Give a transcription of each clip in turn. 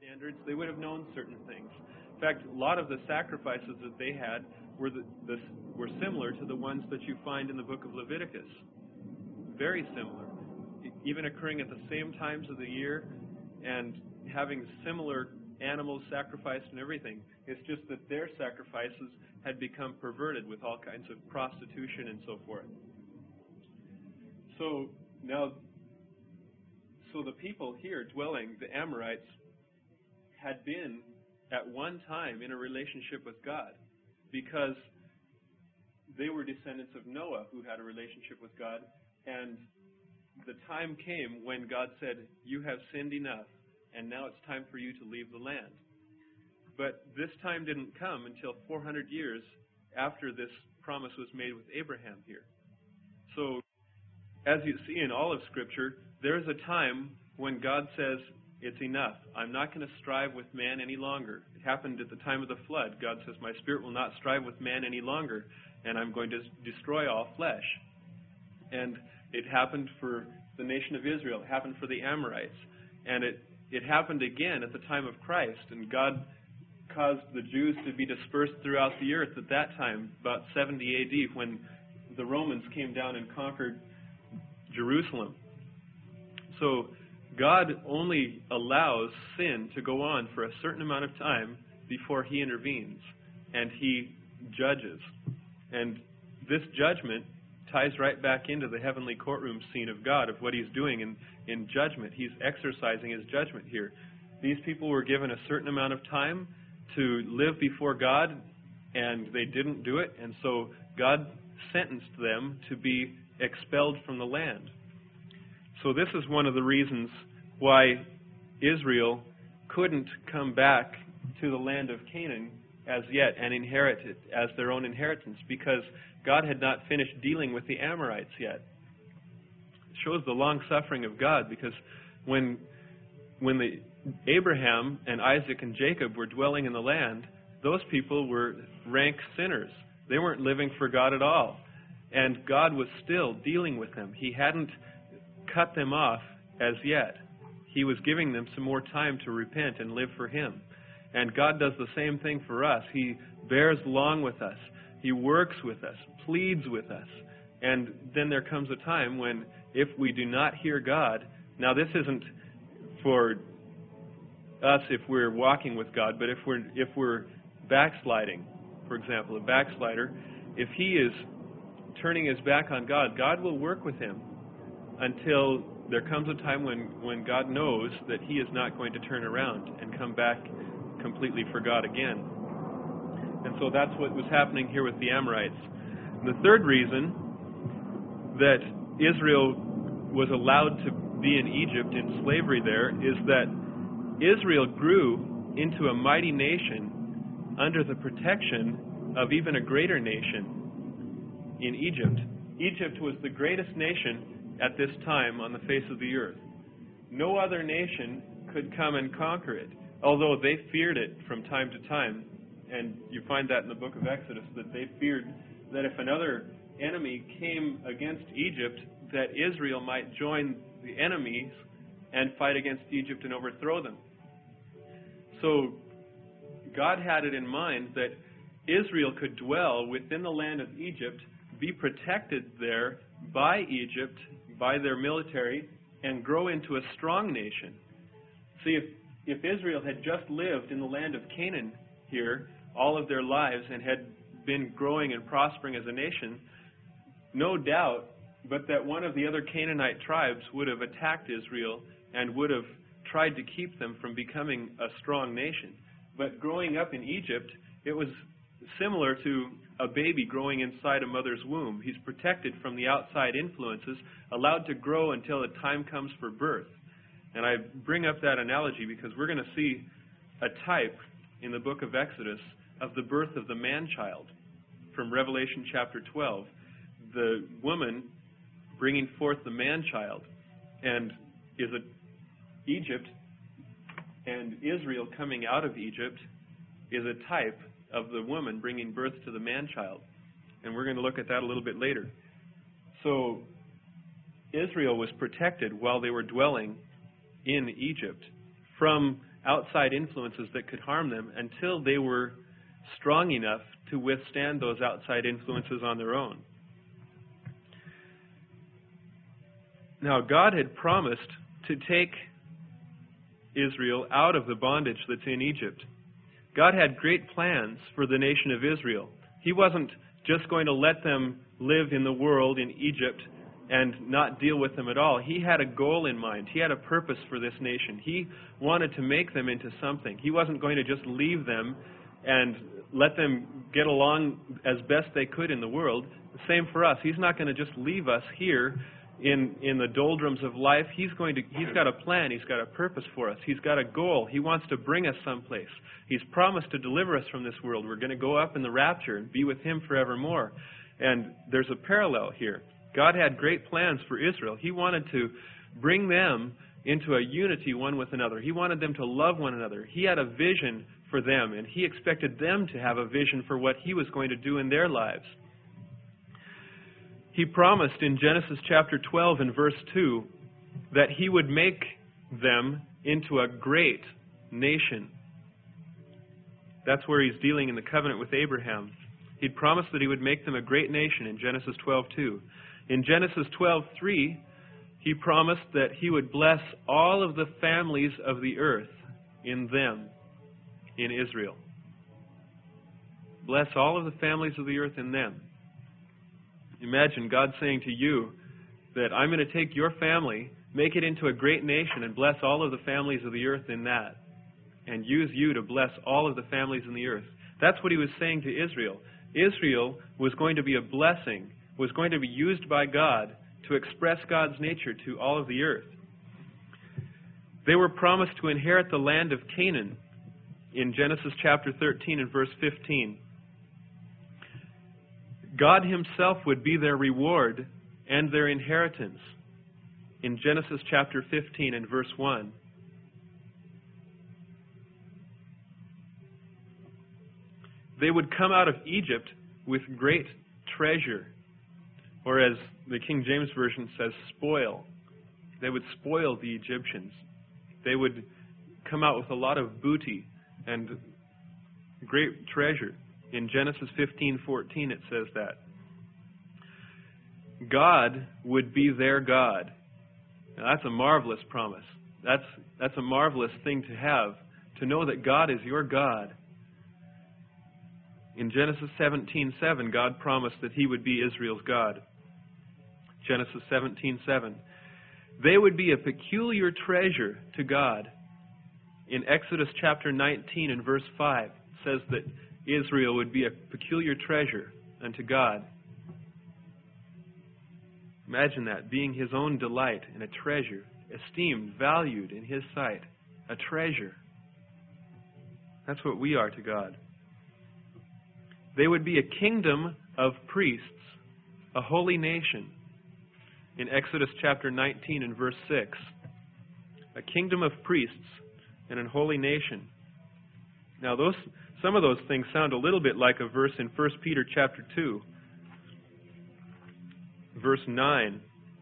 standards, they would have known certain things. In fact, a lot of the sacrifices that they had were similar to the ones that you find in the book of Leviticus. Very similar. Even occurring at the same times of the year and having similar animals sacrificed and everything. It's just that their sacrifices had become perverted with all kinds of prostitution and so forth. So the people here dwelling, the Amorites, had been at one time in a relationship with God because they were descendants of Noah who had a relationship with God, and the time came when God said, "You have sinned enough, and now it's time for you to leave the land." But this time didn't come until 400 years after this promise was made with Abraham here. So, as you see in all of Scripture, there's a time when God says, "It's enough. I'm not going to strive with man any longer." It happened at the time of the flood. God says, "My Spirit will not strive with man any longer, and I'm going to destroy all flesh." And it happened for the nation of Israel. It happened for the Amorites. And it happened again at the time of Christ. And God caused the Jews to be dispersed throughout the earth at that time, about 70 AD, when the Romans came down and conquered Jerusalem. So God only allows sin to go on for a certain amount of time before He intervenes and He judges. And this judgment ties right back into the heavenly courtroom scene of God, of what He's doing in judgment. He's exercising His judgment here. These people were given a certain amount of time to live before God, and they didn't do it, and so God sentenced them to be expelled from the land. So this is one of the reasons why Israel couldn't come back to the land of Canaan as yet and inherit it as their own inheritance, because God had not finished dealing with the Amorites yet. It shows the long-suffering of God, because when Abraham and Isaac and Jacob were dwelling in the land, those people were rank sinners. They weren't living for God at all. And God was still dealing with them. He hadn't cut them off as yet. He was giving them some more time to repent and live for Him. And God does the same thing for us. He bears long with us. He works with us, pleads with us. And then there comes a time when, if we do not hear God, now this isn't for us if we're walking with God, but if we're backsliding, for example, a backslider, if he is turning his back on God, God will work with him until there comes a time when God knows that he is not going to turn around and come back completely for God again. And so that's what was happening here with the Amorites. And the third reason that Israel was allowed to be in Egypt in slavery there is that Israel grew into a mighty nation under the protection of even a greater nation in Egypt. Egypt was the greatest nation at this time on the face of the earth. No other nation could come and conquer it, although they feared it from time to time. And you find that in the book of Exodus, that they feared that if another enemy came against Egypt, that Israel might join the enemies and fight against Egypt and overthrow them. So God had it in mind that Israel could dwell within the land of Egypt, be protected there by Egypt, by their military, and grow into a strong nation. See, if Israel had just lived in the land of Canaan here all of their lives and had been growing and prospering as a nation, no doubt but that one of the other Canaanite tribes would have attacked Israel and would have tried to keep them from becoming a strong nation. But growing up in Egypt, it was similar to a baby growing inside a mother's womb. He's protected from the outside influences, allowed to grow until the time comes for birth. And I bring up that analogy because we're going to see a type in the book of Exodus of the birth of the man-child from Revelation chapter 12. The woman bringing forth the man-child, and is Egypt and Israel coming out of Egypt is a type of the woman bringing birth to the man-child. And we're going to look at that a little bit later. So Israel was protected while they were dwelling in Egypt from outside influences that could harm them until they were strong enough to withstand those outside influences on their own. Now, God had promised to take Israel out of the bondage that's in Egypt. God had great plans for the nation of Israel. He wasn't just going to let them live in the world in Egypt and not deal with them at all. He had a goal in mind. He had a purpose for this nation. He wanted to make them into something. He wasn't going to just leave them and let them get along as best they could in the world. The same for us. He's not going to just leave us here in the doldrums of life. He's got a plan. He's got a purpose for us. He's got a goal. He wants to bring us someplace. He's promised to deliver us from this world. We're going to go up in the rapture and be with Him forevermore. And there's a parallel here. God had great plans for Israel. He wanted to bring them into a unity one with another. He wanted them to love one another. He had a vision for them, and He expected them to have a vision for what He was going to do in their lives. He promised in Genesis chapter 12 and verse 2 that He would make them into a great nation. That's where He's dealing in the covenant with Abraham. He'd promised that He would make them a great nation in Genesis 12:2. In Genesis 12:3, He promised that He would bless all of the families of the earth in them, in Israel. Bless all of the families of the earth in them. Imagine God saying to you that I'm going to take your family, make it into a great nation, and bless all of the families of the earth in that, and use you to bless all of the families in the earth. That's what He was saying to Israel. Israel was going to be a blessing, was going to be used by God to express God's nature to all of the earth. They were promised to inherit the land of Canaan in Genesis chapter 13 and verse 15. God Himself would be their reward and their inheritance in Genesis chapter 15 and verse 1. They would come out of Egypt with great treasure, or as the King James Version says, spoil. They would spoil the Egyptians. They would come out with a lot of booty and great treasure. In Genesis 15:14 it says that. God would be their God. Now, that's a marvelous promise. That's a marvelous thing to have, to know that God is your God. In Genesis 17:7, God promised that He would be Israel's God. Genesis 17:7. They would be a peculiar treasure to God. In Exodus chapter 19 and verse 5, it says that Israel would be a peculiar treasure unto God. Imagine that, being His own delight and a treasure, esteemed, valued in His sight, a treasure. That's what we are to God. They would be a kingdom of priests, a holy nation. In Exodus chapter 19 and verse 6, a kingdom of priests and a holy nation. Now, some of those things sound a little bit like a verse in 1 Peter chapter 2, verse 9.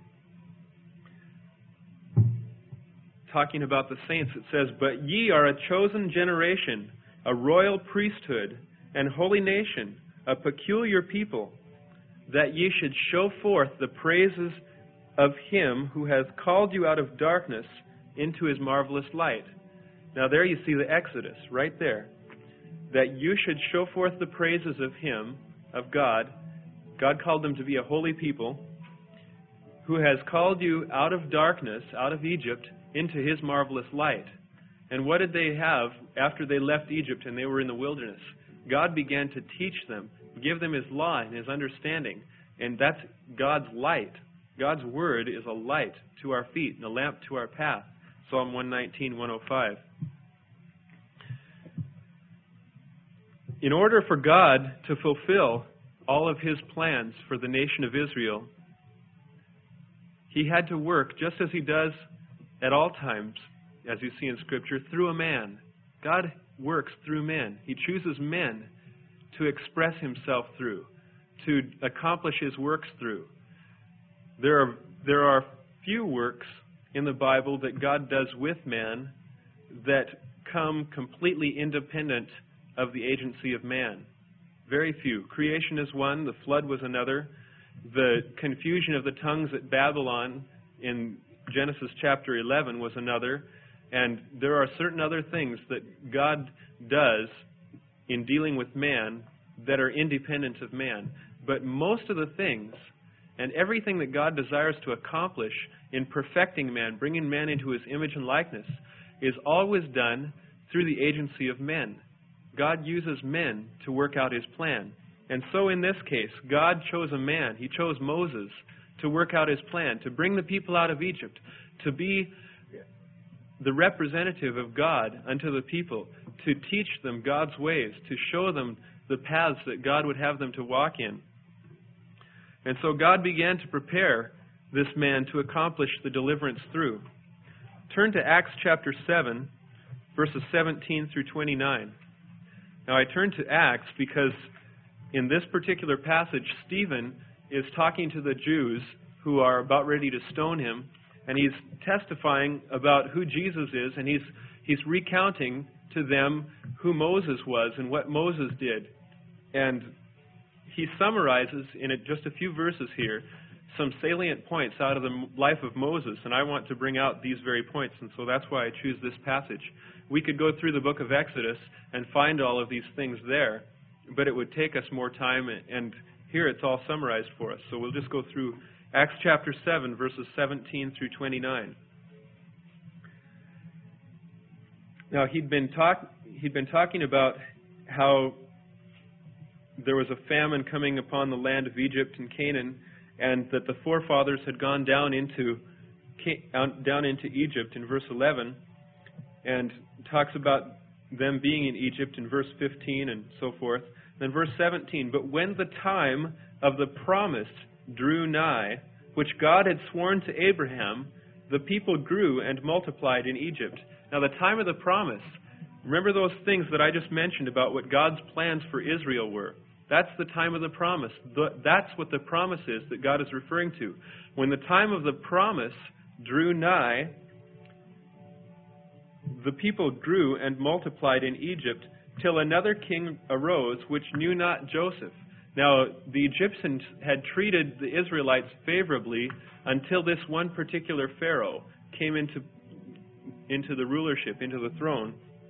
Talking about the saints, it says, "But ye are a chosen generation, a royal priesthood, and holy nation, a peculiar people, that ye should show forth the praises of Him who has called you out of darkness into His marvelous light." Now there you see the Exodus, right there. That you should show forth the praises of Him, of God. God called them to be a holy people, who has called you out of darkness, out of Egypt, into His marvelous light. And what did they have after they left Egypt and they were in the wilderness? God began to teach them, give them His law and His understanding. And that's God's light. God's Word is a light to our feet and a lamp to our path. Psalm 119, 105. In order for God to fulfill all of His plans for the nation of Israel, He had to work, just as He does at all times, as you see in Scripture, through a man. God works through men. He chooses men to express Himself through, to accomplish His works through. There are few works in the Bible that God does with man that become completely independent of the agency of man. Very few. Creation is one, the flood was another. The confusion of the tongues at Babylon in Genesis chapter 11 was another. And there are certain other things that God does in dealing with man that are independent of man. But most of the things and everything that God desires to accomplish in perfecting man, bringing man into his image and likeness, is always done through the agency of men. God uses men to work out his plan. And so in this case, God chose a man. He chose Moses to work out his plan, to bring the people out of Egypt, to be the representative of God unto the people, to teach them God's ways, to show them the paths that God would have them to walk in. And so God began to prepare this man to accomplish the deliverance through. Turn to Acts chapter 7, verses 17 through 29. Now I turn to Acts because in this particular passage, Stephen is talking to the Jews who are about ready to stone him, and he's testifying about who Jesus is, and he's recounting to them who Moses was and what Moses did. And he summarizes in just a few verses here some salient points out of the life of Moses, and I want to bring out these very points, and so that's why I choose this passage. We could go through the book of Exodus and find all of these things there, but it would take us more time, and here it's all summarized for us. So we'll just go through Acts chapter 7, verses 17 through 29. Now, he'd been talking about how there was a famine coming upon the land of Egypt and Canaan, and that the forefathers had gone down into Egypt in verse 11, and talks about them being in Egypt in verse 15 and so forth. Then verse 17, but when the time of the promise drew nigh, which God had sworn to Abraham, the people grew and multiplied in Egypt. Now the time of the promise, remember those things that I just mentioned about what God's plans for Israel were. That's the time of the promise. That's what the promise is that God is referring to. When the time of the promise drew nigh, the people grew and multiplied in Egypt, till another king arose, which knew not Joseph. Now, the Egyptians had treated the Israelites favorably until this one particular Pharaoh came into the rulership, into the throne.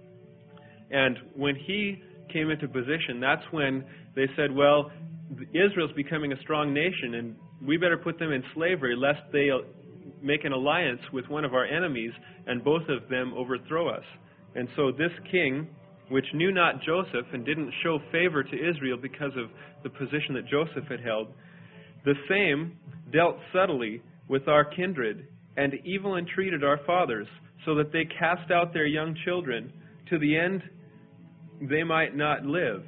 And when he came into position, that's when they said, well, Israel's becoming a strong nation, and we better put them in slavery lest they make an alliance with one of our enemies and both of them overthrow us. And so this king, which knew not Joseph and didn't show favor to Israel because of the position that Joseph had held, the same dealt subtly with our kindred and evil entreated our fathers, so that they cast out their young children to the end they might not live.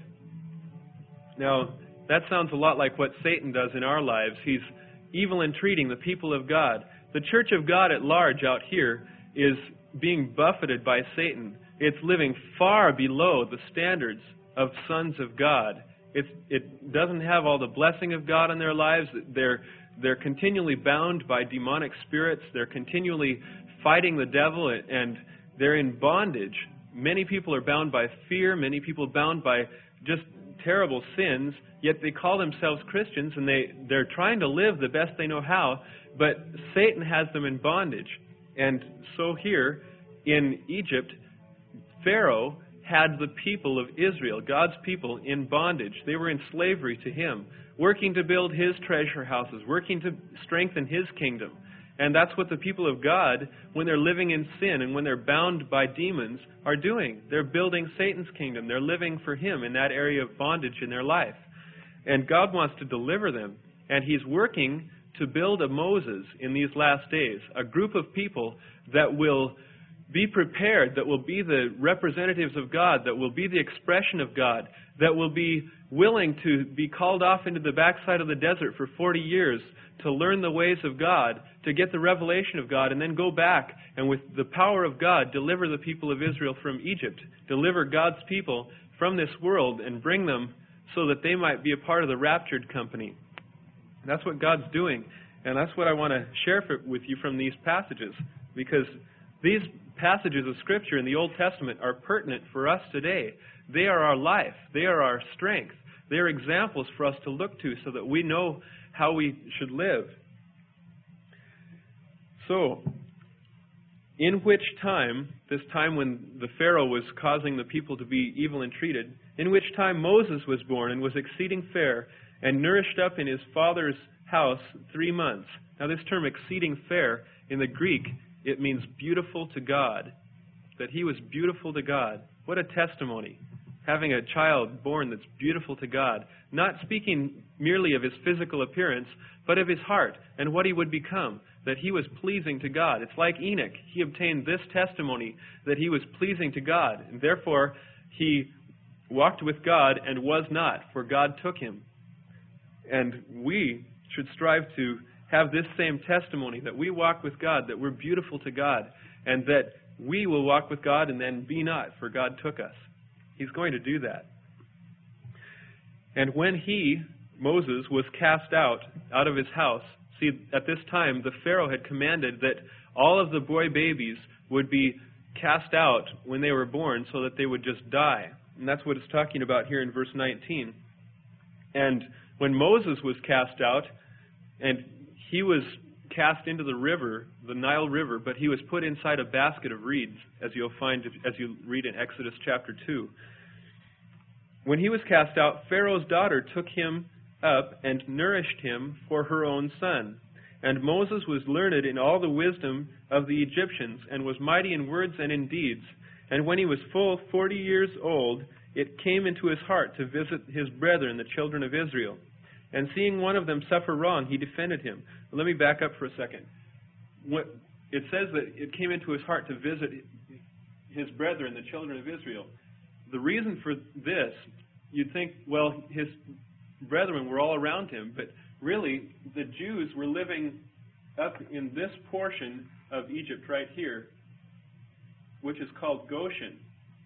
Now, that sounds a lot like what Satan does in our lives. He's evil entreating the people of God. The church of God at large out here is being buffeted by Satan. It's living far below the standards of sons of God. It doesn't have all the blessing of God in their lives. They're continually bound by demonic spirits. They're continually fighting the devil, and they're in bondage. Many people are bound by fear. Many people are bound by just terrible sins, yet they call themselves Christians, and they're trying to live the best they know how, but Satan has them in bondage. And so here in Egypt, Pharaoh had the people of Israel, God's people, in bondage. They were in slavery to him, working to build his treasure houses, working to strengthen his kingdom. And that's what the people of God, when they're living in sin and when they're bound by demons, are doing. They're building Satan's kingdom. They're living for him in that area of bondage in their life. And God wants to deliver them. And he's working to build a Moses in these last days, a group of people that will be prepared, that will be the representatives of God, that will be the expression of God, that will be willing to be called off into the backside of the desert for 40 years to learn the ways of God, to get the revelation of God, and then go back and with the power of God deliver the people of Israel from Egypt, deliver God's people from this world and bring them so that they might be a part of the raptured company. That's what God's doing, and that's what I want to share with you from these passages, because these passages of Scripture in the Old Testament are pertinent for us today. They are our life. They are our strength. They are examples for us to look to so that we know how we should live. So, in which time, this time when the Pharaoh was causing the people to be evil and treated, in which time Moses was born and was exceeding fair and nourished up in his father's house 3 months. Now this term exceeding fair, in the Greek, it means beautiful to God. That he was beautiful to God. What a testimony. Having a child born that's beautiful to God. Not speaking merely of his physical appearance, but of his heart and what he would become. That he was pleasing to God. It's like Enoch. He obtained this testimony that he was pleasing to God. And therefore, he walked with God and was not, for God took him. And we should strive to have this same testimony, that we walk with God, that we're beautiful to God, and that we will walk with God and then be not, for God took us. He's going to do that. And when he, Moses, was cast out of his house, see, at this time, the Pharaoh had commanded that all of the boy babies would be cast out when they were born so that they would just die. And that's what it's talking about here in verse 19. And when Moses was cast out, and he was cast into the river, the Nile River, but he was put inside a basket of reeds, as you'll find as you read in Exodus chapter 2. When he was cast out, Pharaoh's daughter took him up and nourished him for her own son. And Moses was learned in all the wisdom of the Egyptians, and was mighty in words and in deeds. And when he was full 40 years old, it came into his heart to visit his brethren, the children of Israel. And seeing one of them suffer wrong, he defended him. Let me back up for a second. It says that it came into his heart to visit his brethren, the children of Israel. The reason for this, you'd think, well, his brethren were all around him, but really, the Jews were living up in this portion of Egypt right here, which is called Goshen.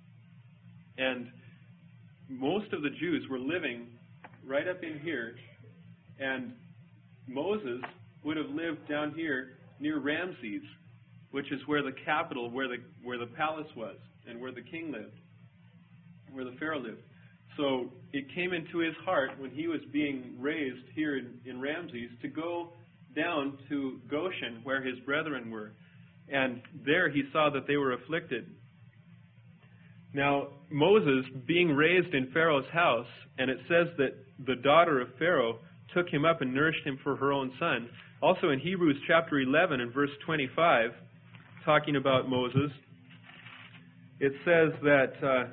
And most of the Jews were living right up in here, and Moses would have lived down here near Ramses, which is where the capital, where the palace was, and where the king lived, where the Pharaoh lived. So it came into his heart when he was being raised here in Ramses to go down to Goshen, where his brethren were. And there he saw that they were afflicted. Now, Moses, being raised in Pharaoh's house, and it says that the daughter of Pharaoh took him up and nourished him for her own son. Also in Hebrews chapter 11 and verse 25, talking about Moses, it says that,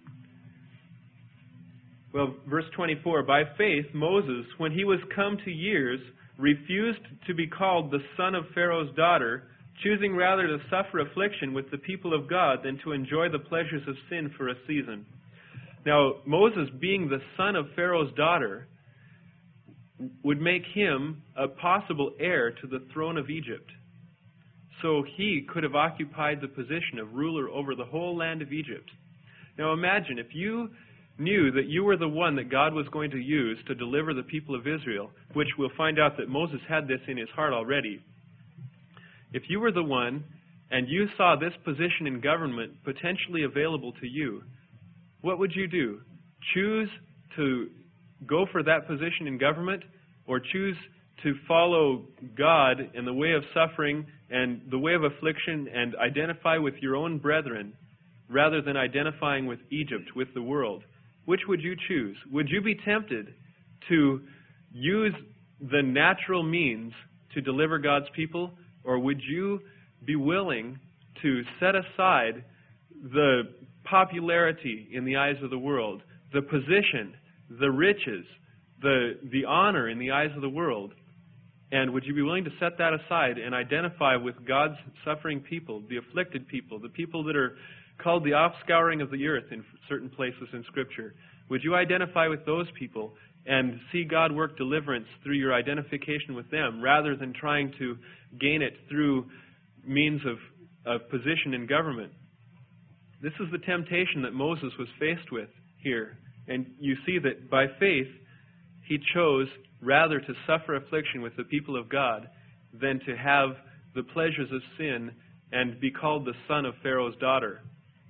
verse 24, by faith Moses, when he was come to years, refused to be called the son of Pharaoh's daughter, choosing rather to suffer affliction with the people of God than to enjoy the pleasures of sin for a season. Now, Moses, being the son of Pharaoh's daughter, would make him a possible heir to the throne of Egypt. So he could have occupied the position of ruler over the whole land of Egypt. Now imagine, if you knew that you were the one that God was going to use to deliver the people of Israel, which we'll find out that Moses had this in his heart already. If you were the one and you saw this position in government potentially available to you, what would you do? Choose to go for that position in government, or choose to follow God in the way of suffering and the way of affliction and identify with your own brethren rather than identifying with Egypt, with the world? Which would you choose? Would you be tempted to use the natural means to deliver God's people, or would you be willing to set aside the popularity in the eyes of the world, the position, the riches, the honor in the eyes of the world? And would you be willing to set that aside and identify with God's suffering people, the afflicted people, the people that are called the offscouring of the earth in certain places in Scripture? Would you identify with those people and see God work deliverance through your identification with them, rather than trying to gain it through means of position in government? This is the temptation that Moses was faced with here. And you see that by faith, he chose rather to suffer affliction with the people of God than to have the pleasures of sin and be called the son of Pharaoh's daughter.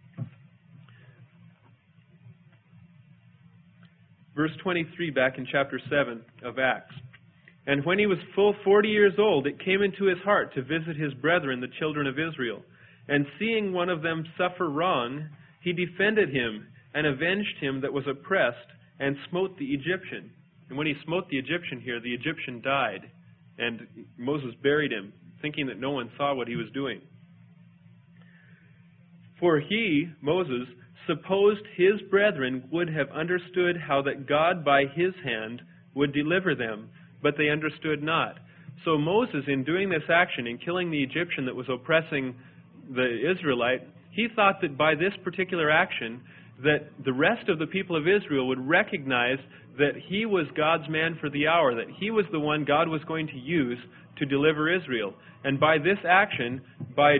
Verse 23 back in chapter 7 of Acts. And when he was full 40 years old, it came into his heart to visit his brethren, the children of Israel. And seeing one of them suffer wrong, he defended him and avenged him that was oppressed, and smote the Egyptian. And when he smote the Egyptian here, the Egyptian died. And Moses buried him, thinking that no one saw what he was doing. For he, Moses, supposed his brethren would have understood how that God by his hand would deliver them, but they understood not. So Moses, in doing this action, in killing the Egyptian that was oppressing the Israelite, he thought that by this particular action, that the rest of the people of Israel would recognize that he was God's man for the hour, that he was the one God was going to use to deliver Israel. And by this action, by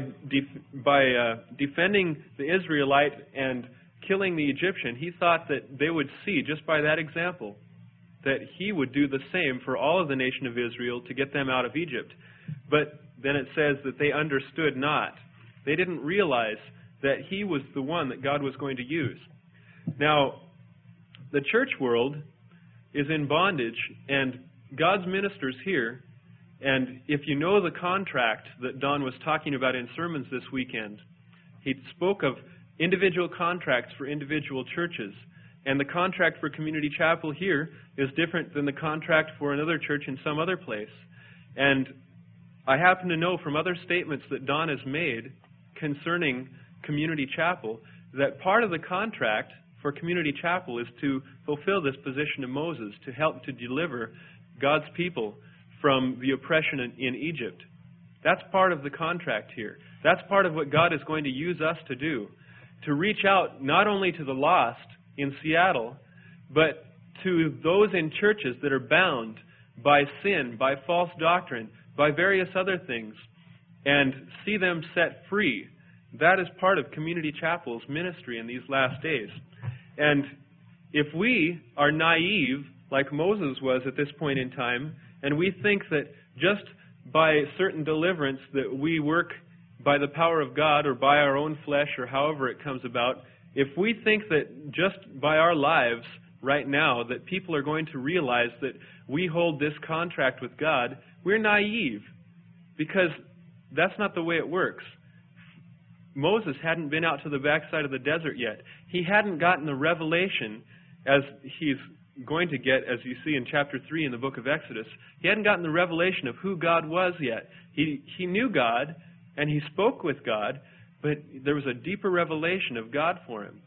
defending the Israelite and killing the Egyptian, he thought that they would see, just by that example, that he would do the same for all of the nation of Israel to get them out of Egypt. But then it says that they understood not. They didn't realize that he was the one that God was going to use. Now, the church world is in bondage, and God's ministers here, and if you know the contract that Don was talking about in sermons this weekend, he spoke of individual contracts for individual churches. And the contract for Community Chapel here is different than the contract for another church in some other place. And I happen to know from other statements that Don has made concerning Community Chapel that part of the contract for Community Chapel is to fulfill this position of Moses, to help to deliver God's people from the oppression in Egypt. That's part of the contract here. That's part of what God is going to use us to do, to reach out not only to the lost in Seattle, but to those in churches that are bound by sin, by false doctrine, by various other things, and see them set free. That is part of Community Chapel's ministry in these last days. And if we are naive, like Moses was at this point in time, and we think that just by certain deliverance that we work by the power of God or by our own flesh or however it comes about, if we think that just by our lives right now that people are going to realize that we hold this contract with God, we're naive, because that's not the way it works. Moses hadn't been out to the backside of the desert yet. He hadn't gotten the revelation, as he's going to get, as you see in chapter 3 in the book of Exodus. He hadn't gotten the revelation of who God was yet. He knew God, and he spoke with God, but there was a deeper revelation of God for him.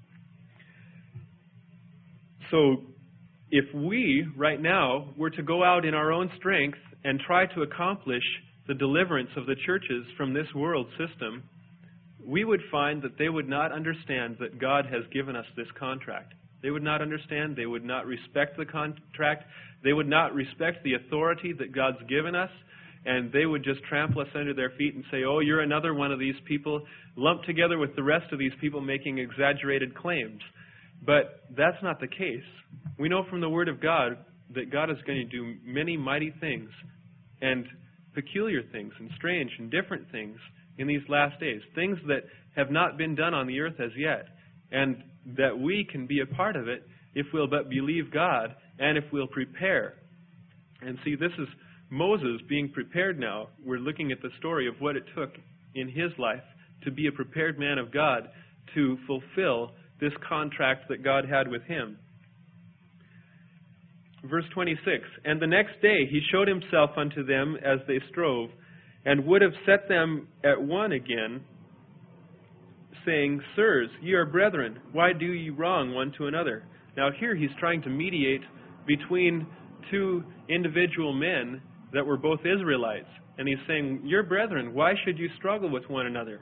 So if we, right now, were to go out in our own strength and try to accomplish the deliverance of the churches from this world system, we would find that they would not understand that God has given us this contract. They would not understand. They would not respect the contract. They would not respect the authority that God's given us. And they would just trample us under their feet and say, oh, you're another one of these people lumped together with the rest of these people making exaggerated claims. But that's not the case. We know from the Word of God that God is going to do many mighty things and peculiar things and strange and different things in these last days, things that have not been done on the earth as yet, and that we can be a part of it if we'll but believe God and if we'll prepare. And see, this is Moses being prepared now. We're looking at the story of what it took in his life to be a prepared man of God to fulfill this contract that God had with him. Verse 26, and the next day he showed himself unto them as they strove, and would have set them at one again, saying, Sirs, ye are brethren, why do ye wrong one to another? Now here he's trying to mediate between two individual men that were both Israelites. And he's saying, you're brethren, why should you struggle with one another?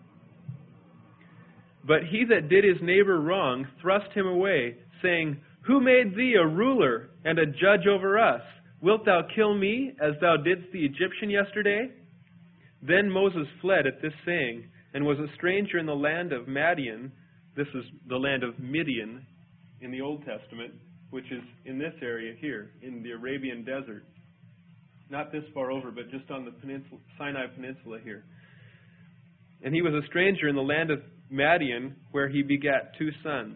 But he that did his neighbor wrong thrust him away, saying, Who made thee a ruler and a judge over us? Wilt thou kill me, as thou didst the Egyptian yesterday? Then Moses fled at this saying, and was a stranger in the land of Madian. This is the land of Midian in the Old Testament, which is in this area here, in the Arabian desert. Not this far over, but just on the Sinai Peninsula here. And he was a stranger in the land of Madian, where he begat 2 sons.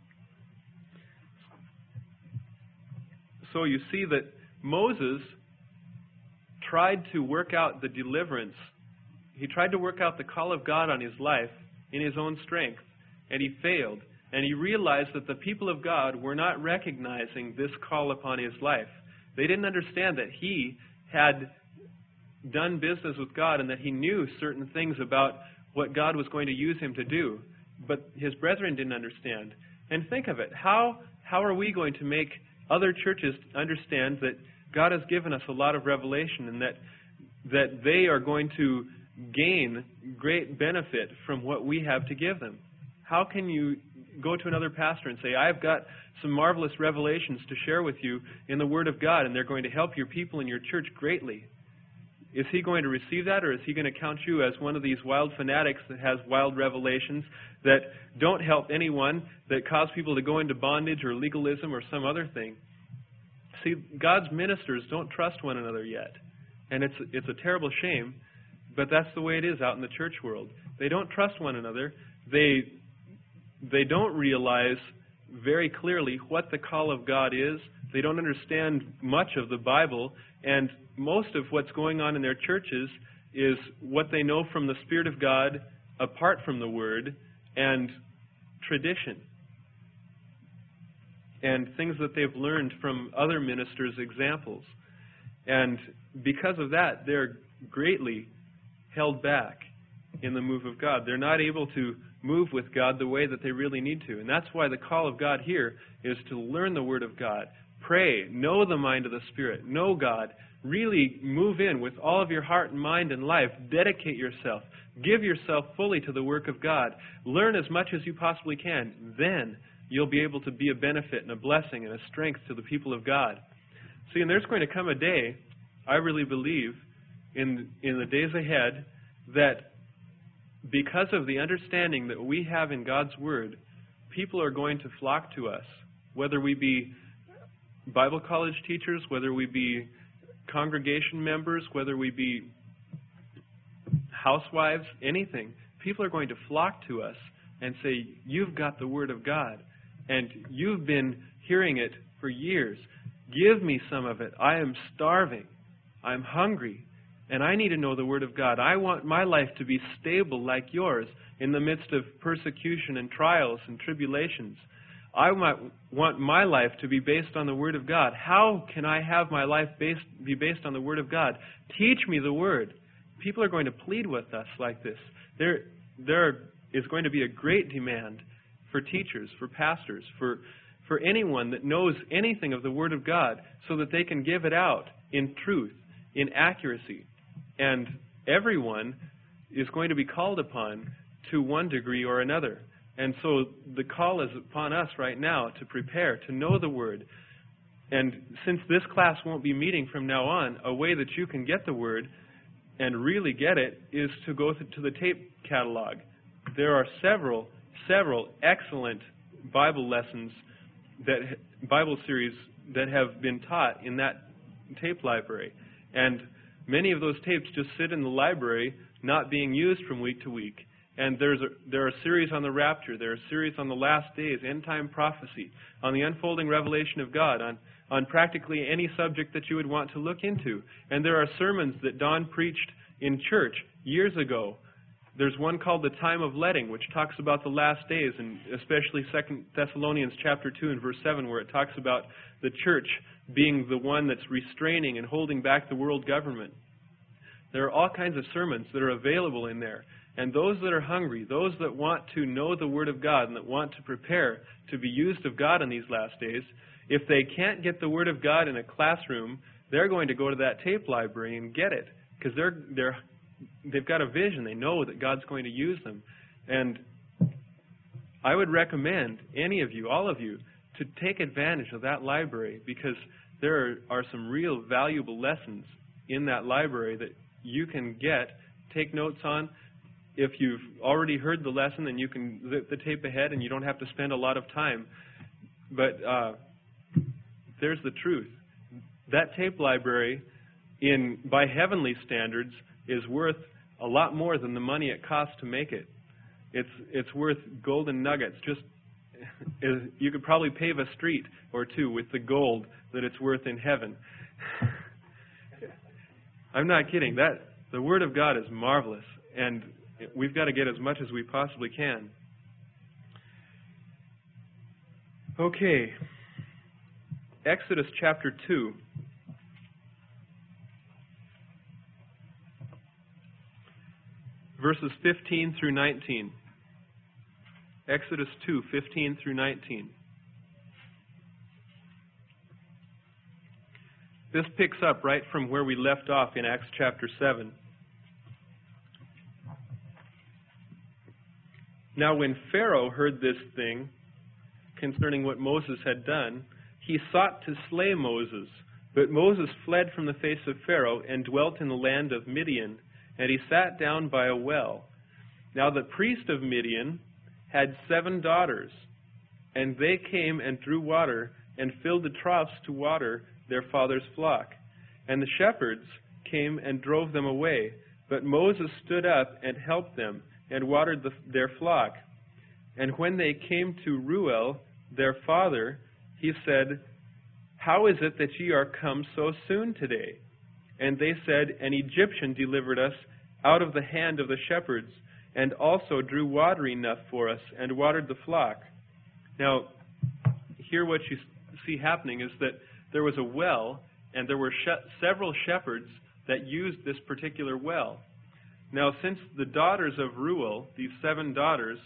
So you see that Moses tried to work out the deliverance. He tried to work out the call of God on his life in his own strength, and he failed. And he realized that the people of God were not recognizing this call upon his life. They didn't understand that he had done business with God and that he knew certain things about what God was going to use him to do. But his brethren didn't understand. And think of it. How are we going to make other churches understand that God has given us a lot of revelation and that they are going to gain great benefit from what we have to give them? How can you go to another pastor and say, I've got some marvelous revelations to share with you in the Word of God, and they're going to help your people in your church greatly? Is he going to receive that, or is he going to count you as one of these wild fanatics that has wild revelations that don't help anyone, that cause people to go into bondage or legalism or some other thing? See, God's ministers don't trust one another yet. And it's a terrible shame, but that's the way it is out in the church world. They don't trust one another. They don't realize very clearly what the call of God is. They don't understand much of the Bible, and most of what's going on in their churches is what they know from the Spirit of God apart from the Word and tradition and things that they've learned from other ministers' examples. And because of that, they're greatly held back in the move of God. They're not able to move with God the way that they really need to. And that's why the call of God here is to learn the Word of God. Pray, know the mind of the Spirit, know God. Really move in with all of your heart and mind and life. Dedicate yourself. Give yourself fully to the work of God. Learn as much as you possibly can. Then you'll be able to be a benefit and a blessing and a strength to the people of God. See, and there's going to come a day, I really believe, in the days ahead, that because of the understanding that we have in God's Word, people are going to flock to us, whether we be Bible college teachers, whether we be congregation members, whether we be housewives, anything. People are going to flock to us and say, you've got the Word of God, and you've been hearing it for years. Give me some of it. I am starving. I'm hungry. And I need to know the Word of God. I want my life to be stable like yours in the midst of persecution and trials and tribulations. I want my life to be based on the Word of God. How can I have my life be based on the Word of God? Teach me the Word. People are going to plead with us like this. There is going to be a great demand for teachers, for pastors, for anyone that knows anything of the Word of God so that they can give it out in truth, in accuracy. And everyone is going to be called upon to one degree or another. And so the call is upon us right now to prepare, to know the Word. And since this class won't be meeting from now on, a way that you can get the Word and really get it is to go to the tape catalog. There are several excellent Bible lessons, Bible series that have been taught in that tape library. And many of those tapes just sit in the library, not being used from week to week. And there are series on the rapture, there are series on the last days, end-time prophecy, on the unfolding revelation of God, on practically any subject that you would want to look into. And there are sermons that Don preached in church years ago. There's one called The Time of Letting, which talks about the last days, and especially 2 Thessalonians chapter 2 and verse 7, where it talks about the church being the one that's restraining and holding back the world government. There are all kinds of sermons that are available in there. And those that are hungry, those that want to know the Word of God and that want to prepare to be used of God in these last days, if they can't get the Word of God in a classroom, they're going to go to that tape library and get it. Because they've got a vision. They know that God's going to use them. And I would recommend any of you, all of you, to take advantage of that library, because there are some real valuable lessons in that library that you can take notes on. If you've already heard the lesson, then you can zip the tape ahead and you don't have to spend a lot of time. But there's the truth. That tape library, by heavenly standards, is worth a lot more than the money it costs to make it. It's worth golden nuggets. Just you could probably pave a street or two with the gold that it's worth in heaven. I'm not kidding. The Word of God is marvelous, and we've got to get as much as we possibly can. Okay. Exodus chapter 2. Verses 15 through 19. Exodus 2, 15 through 19. This picks up right from where we left off in Acts chapter 7. Now when Pharaoh heard this thing concerning what Moses had done, he sought to slay Moses. But Moses fled from the face of Pharaoh and dwelt in the land of Midian, and he sat down by a well. Now the priest of Midian had 7 daughters, and they came and drew water and filled the troughs to water their father's flock. And the shepherds came and drove them away. But Moses stood up and helped them and watered their flock. And when they came to Reuel, their father, he said, "How is it that ye are come so soon today?" And they said, "An Egyptian delivered us out of the hand of the shepherds, and also drew water enough for us, and watered the flock." Now, here what you see happening is that there was a well, and there were several shepherds that used this particular well. Now, since the daughters of Reuel, these 7 daughters,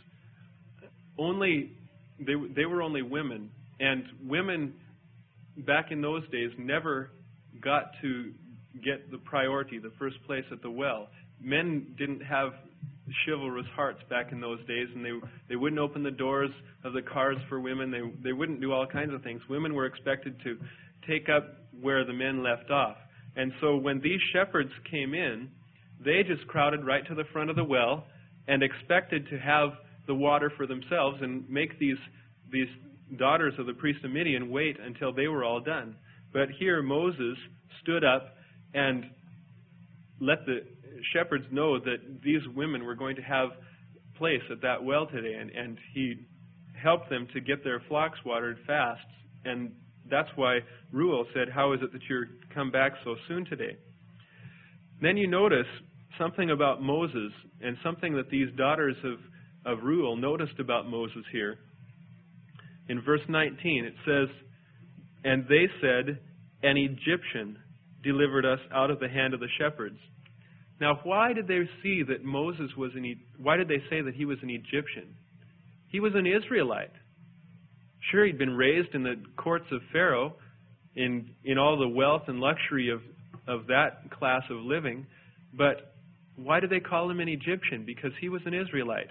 they were only women, and women back in those days never got to get the priority, the first place at the well. Men didn't have chivalrous hearts back in those days, and they wouldn't open the doors of the cars for women. They wouldn't do all kinds of things. Women were expected to take up where the men left off. And so when these shepherds came in, they just crowded right to the front of the well and expected to have the water for themselves and make these daughters of the priest of Midian wait until they were all done. But here Moses stood up and let the shepherds know that these women were going to have place at that well today, and he helped them to get their flocks watered fast. And that's why Reuel said, "How is it that you're come back so soon today?" Then you notice something about Moses, and something that these daughters of Reuel noticed about Moses here. In verse 19 it says, "And they said, an Egyptian delivered us out of the hand of the shepherds." Now, why did they see that Moses was why did they say that he was an Egyptian? He was an Israelite. Sure, he'd been raised in the courts of Pharaoh, in all the wealth and luxury of that class of living, but why did they call him an Egyptian? Because he was an Israelite.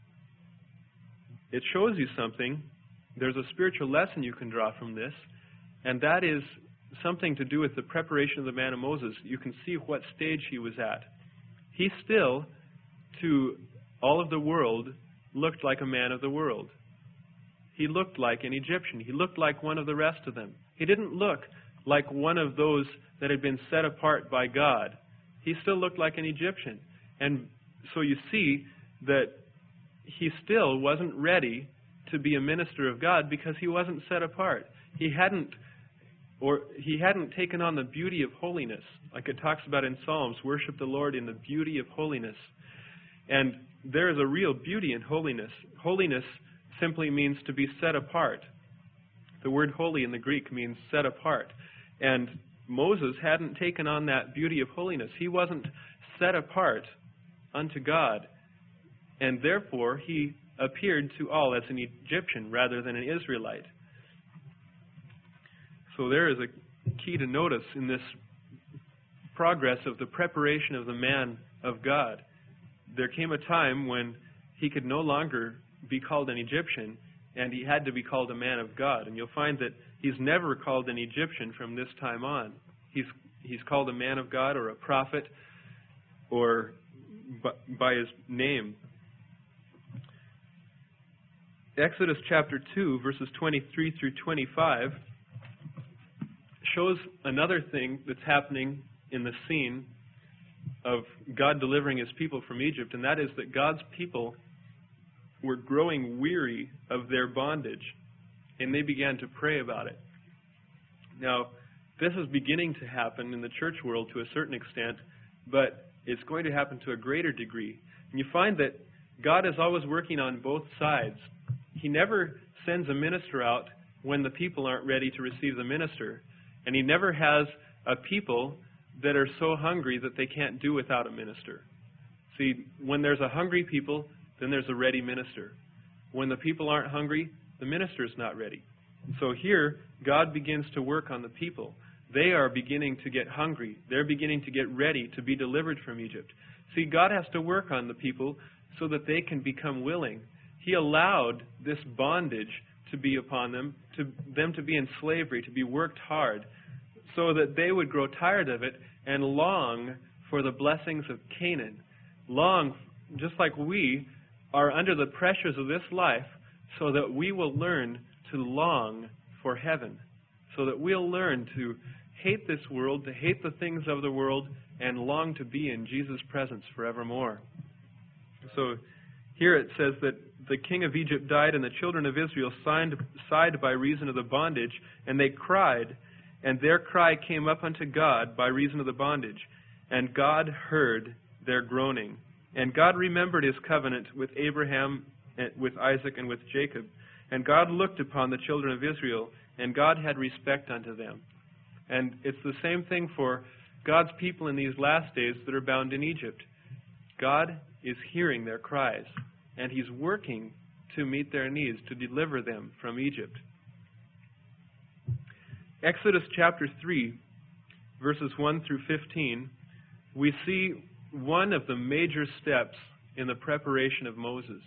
It shows you something. There's a spiritual lesson you can draw from this, and that is something to do with the preparation of the man of Moses. You can see what stage he was at. He still, to all of the world, looked like a man of the world. He looked like an Egyptian. He looked like one of the rest of them. He didn't look like one of those that had been set apart by God. He still looked like an Egyptian. And so you see that he still wasn't ready to be a minister of God because he wasn't set apart. He hadn't taken on the beauty of holiness, like it talks about in Psalms, worship the Lord in the beauty of holiness. And there is a real beauty in holiness. Holiness simply means to be set apart. The word holy in the Greek means set apart. And Moses hadn't taken on that beauty of holiness. He wasn't set apart unto God. And therefore, he appeared to all as an Egyptian rather than an Israelite. So there is a key to notice in this progress of the preparation of the man of God. There came a time when he could no longer be called an Egyptian, and he had to be called a man of God. And you'll find that he's never called an Egyptian from this time on. He's called a man of God or a prophet or by his name. Exodus chapter 2, verses 23 through 25 shows another thing that's happening in the scene. of God delivering His people from Egypt, and that is that God's people were growing weary of their bondage, and they began to pray about it. Now, this is beginning to happen in the church world to a certain extent, but it's going to happen to a greater degree. And you find that God is always working on both sides. He never sends a minister out when the people aren't ready to receive the minister, and He never has a people that are so hungry that they can't do without a minister. See, when there's a hungry people, then there's a ready minister. When the people aren't hungry, the minister's not ready. And so here, God begins to work on the people. They are beginning to get hungry. They're beginning to get ready to be delivered from Egypt. See, God has to work on the people so that they can become willing. He allowed this bondage to be upon them to be in slavery, to be worked hard, so that they would grow tired of it and long for the blessings of Canaan. Long, just like we are under the pressures of this life, so that we will learn to long for heaven, so that we'll learn to hate this world, to hate the things of the world, and long to be in Jesus' presence forevermore. So here it says that the king of Egypt died, and the children of Israel sighed by reason of the bondage, and they cried, and their cry came up unto God by reason of the bondage. And God heard their groaning. And God remembered His covenant with Abraham, with Isaac, and with Jacob. And God looked upon the children of Israel, and God had respect unto them. And it's the same thing for God's people in these last days that are bound in Egypt. God is hearing their cries, and He's working to meet their needs, to deliver them from Egypt. Exodus chapter 3, verses 1 through 15, we see one of the major steps in the preparation of Moses.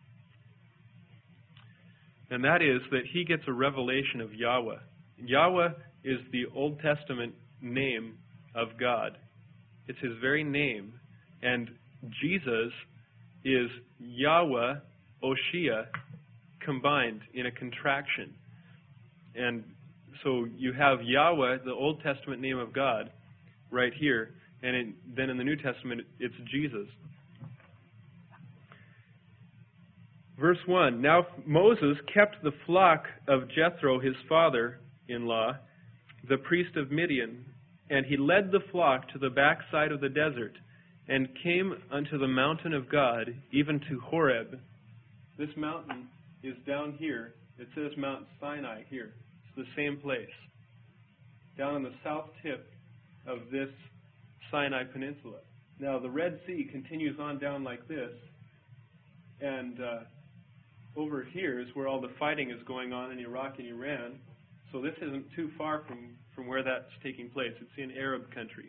And that is that he gets a revelation of Yahweh. Yahweh is the Old Testament name of God. It's His very name. And Jesus is Yahweh, Oshia, combined in a contraction. And so you have Yahweh, the Old Testament name of God, right here. And then in the New Testament, it's Jesus. Verse 1, Now Moses kept the flock of Jethro, his father-in-law, the priest of Midian, and he led the flock to the backside of the desert, and came unto the mountain of God, even to Horeb. This mountain is down here. It says Mount Sinai here. It's the same place. Down on the south tip of this Sinai Peninsula. Now, the Red Sea continues on down like this, and over here is where all the fighting is going on in Iraq and Iran. So this isn't too far from where that's taking place. It's in Arab country.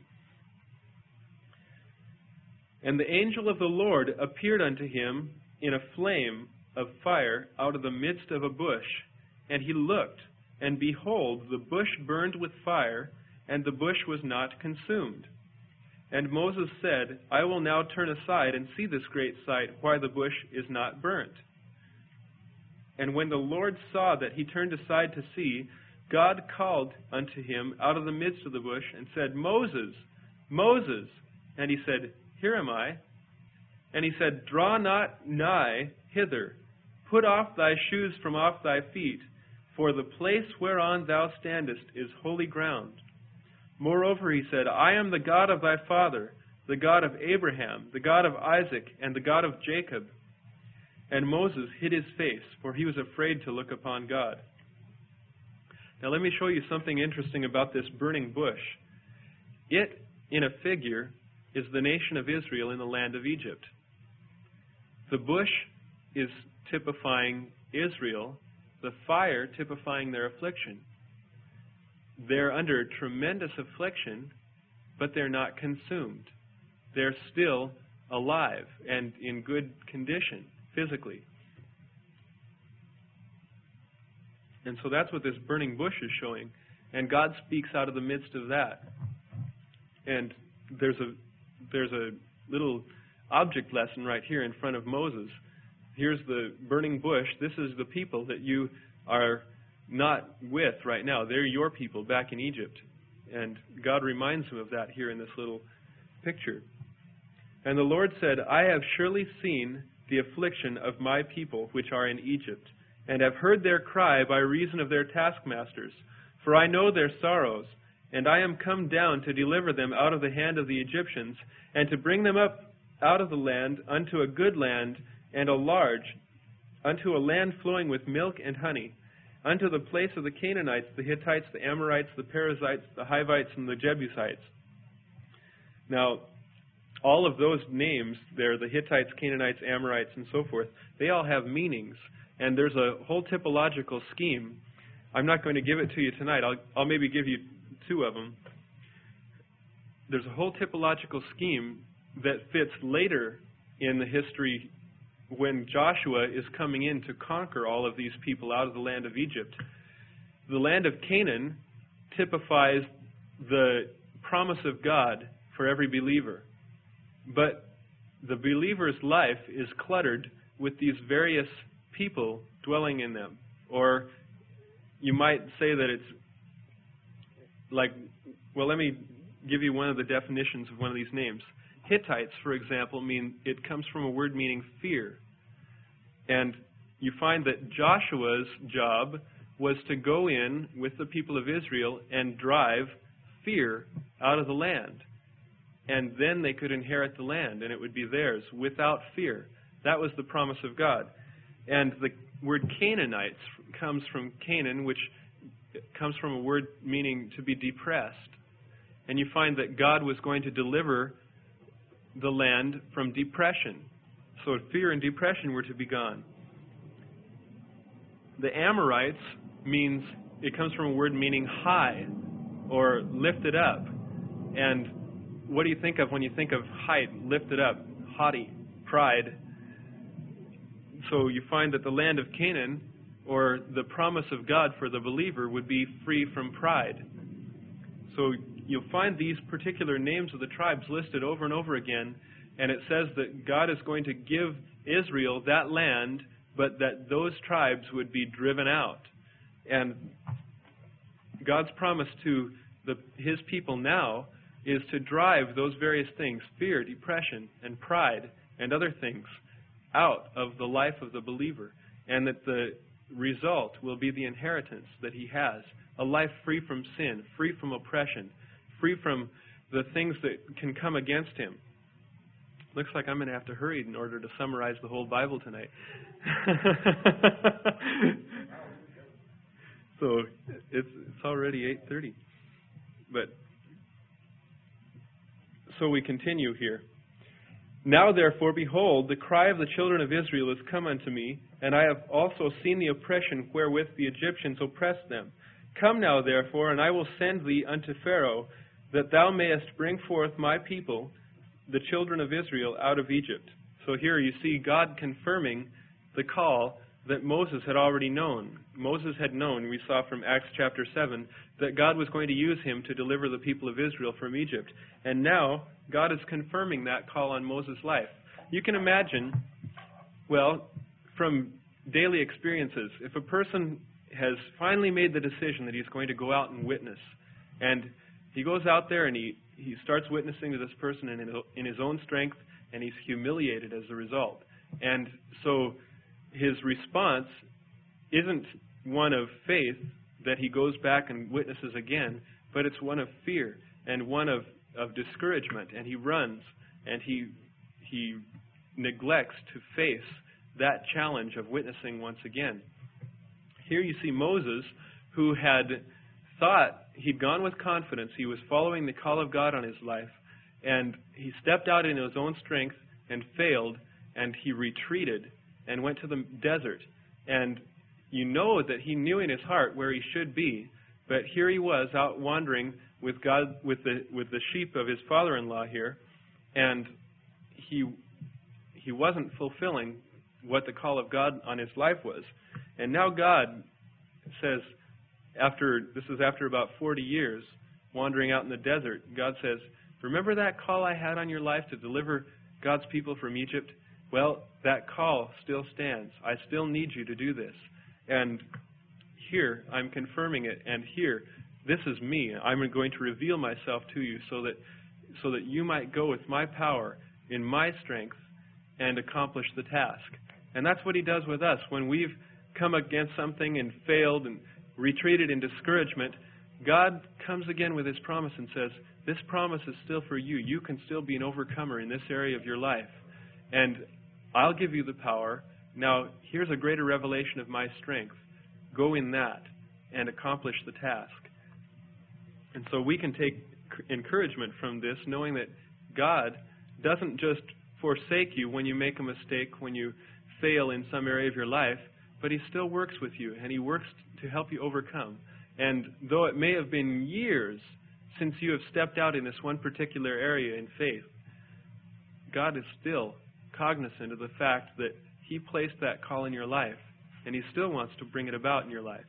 And the angel of the Lord appeared unto him in a flame of fire out of the midst of a bush. And he looked, and behold, the bush burned with fire, and the bush was not consumed. And Moses said, I will now turn aside and see this great sight, why the bush is not burnt. And when the Lord saw that he turned aside to see, God called unto him out of the midst of the bush, and said, Moses, Moses. And he said, Here am I. And he said, Draw not nigh hither. Put off thy shoes from off thy feet, for the place whereon thou standest is holy ground. Moreover, he said, I am the God of thy father, the God of Abraham, the God of Isaac, and the God of Jacob. And Moses hid his face, for he was afraid to look upon God. Now let me show you something interesting about this burning bush. It, in a figure, is the nation of Israel in the land of Egypt. The bush is typifying Israel, the fire typifying their affliction. They're under tremendous affliction, but they're not consumed. They're still alive and in good condition physically. And so that's what this burning bush is showing. And God speaks out of the midst of that. And there's a little object lesson right here in front of Moses. Here's the burning bush. This is the people that you are not with right now. They're your people back in Egypt. And God reminds him of that here in this little picture. And the Lord said, I have surely seen the affliction of my people which are in Egypt, and have heard their cry by reason of their taskmasters. For I know their sorrows, and I am come down to deliver them out of the hand of the Egyptians, and to bring them up out of the land unto a good land, and a large, unto a land flowing with milk and honey, unto the place of the Canaanites, the Hittites, the Amorites, the Perizzites, the Hivites, and the Jebusites. Now, all of those names there, the Hittites, Canaanites, Amorites, and so forth, they all have meanings. And there's a whole typological scheme. I'm not going to give it to you tonight. I'll maybe give you two of them. There's a whole typological scheme that fits later in the history when Joshua is coming in to conquer all of these people out of the land of Egypt. The land of Canaan typifies the promise of God for every believer. But the believer's life is cluttered with these various people dwelling in them. Or you might say that it's like, well, let me give you one of the definitions of one of these names. Hittites, for example, it comes from a word meaning fear. And you find that Joshua's job was to go in with the people of Israel and drive fear out of the land. And then they could inherit the land, and it would be theirs without fear. That was the promise of God. And the word Canaanites comes from Canaan, which comes from a word meaning to be depressed. And you find that God was going to deliver the land from depression. So fear and depression were to be gone. The Amorites it comes from a word meaning high or lifted up. And what do you think of when you think of height, lifted up, haughty, pride? So you find that the land of Canaan, or the promise of God for the believer, would be free from pride. So you'll find these particular names of the tribes listed over and over again, and it says that God is going to give Israel that land, but that those tribes would be driven out. And God's promise to His people now is to drive those various things, fear, depression, and pride, and other things, out of the life of the believer. And that the result will be the inheritance that he has, a life free from sin, free from oppression, free from the things that can come against him. Looks like I'm going to have to hurry in order to summarize the whole Bible tonight. So it's already 8:30. But so we continue here. Now therefore, behold, the cry of the children of Israel is come unto me, and I have also seen the oppression wherewith the Egyptians oppressed them. Come now therefore, and I will send thee unto Pharaoh, that thou mayest bring forth my people, the children of Israel, out of Egypt. So here you see God confirming the call that Moses had already known. Moses had known, we saw from Acts chapter 7, that God was going to use him to deliver the people of Israel from Egypt. And now God is confirming that call on Moses' life. You can imagine, well, from daily experiences, if a person has finally made the decision that he's going to go out and witness, and he goes out there and he starts witnessing to this person in his own strength, and he's humiliated as a result. And so his response isn't one of faith that he goes back and witnesses again, but it's one of fear and one of discouragement, and he runs and he neglects to face that challenge of witnessing once again. Here you see Moses, who had thought he'd gone with confidence, he was following the call of God on his life, and he stepped out in his own strength and failed, and he retreated and went to the desert. And you know that he knew in his heart where he should be, but here he was out wandering with God, with the sheep of his father-in-law here, and he wasn't fulfilling what the call of God on his life was. And now God says, this is after about 40 years wandering out in the desert, God says, remember that call I had on your life to deliver God's people from Egypt? Well, that call still stands. I still need you to do this. And here, I'm confirming it. And here, this is me. I'm going to reveal myself to you so that you might go with my power in my strength and accomplish the task. And that's what he does with us. When we've come against something and failed and retreated in discouragement, God comes again with his promise and says, this promise is still for you. You can still be an overcomer in this area of your life. And I'll give you the power. Now, here's a greater revelation of my strength. Go in that and accomplish the task. And so we can take encouragement from this, knowing that God doesn't just forsake you when you make a mistake, when you fail in some area of your life, but he still works with you, and he works to help you overcome. And though it may have been years since you have stepped out in this one particular area in faith, God is still cognizant of the fact that he placed that call in your life, and he still wants to bring it about in your life.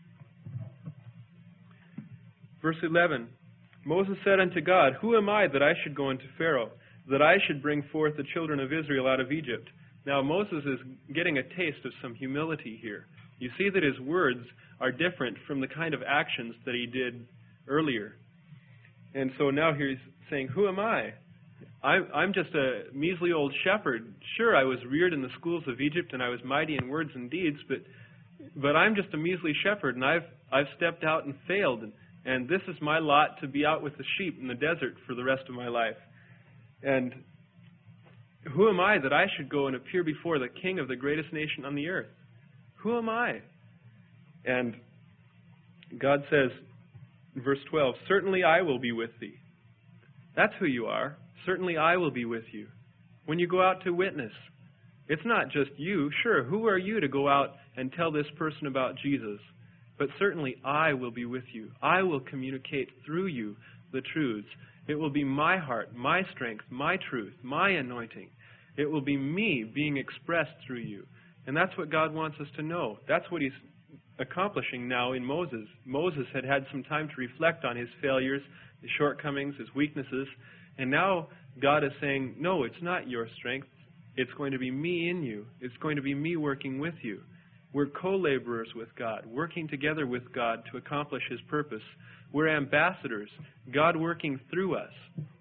Verse 11, Moses said unto God, Who am I that I should go unto Pharaoh, that I should bring forth the children of Israel out of Egypt? Now Moses is getting a taste of some humility here. You see that his words are different from the kind of actions that he did earlier. And so now he's saying, Who am I? I'm just a measly old shepherd. Sure, I was reared in the schools of Egypt, and I was mighty in words and deeds, but I'm just a measly shepherd, and I've stepped out and failed, and this is my lot, to be out with the sheep in the desert for the rest of my life. And who am I that I should go and appear before the king of the greatest nation on the earth? Who am I? And God says, in verse 12, Certainly I will be with thee. That's who you are. Certainly I will be with you. When you go out to witness, it's not just you. Sure, who are you to go out and tell this person about Jesus? But certainly I will be with you. I will communicate through you the truths. It will be my heart, my strength, my truth, my anointing. It will be me being expressed through you. And that's what God wants us to know. That's what he's accomplishing now in Moses. Moses had had some time to reflect on his failures, his shortcomings, his weaknesses. And now God is saying, no, it's not your strength. It's going to be me in you. It's going to be me working with you. We're co-laborers with God, working together with God to accomplish his purpose. We're ambassadors, God working through us.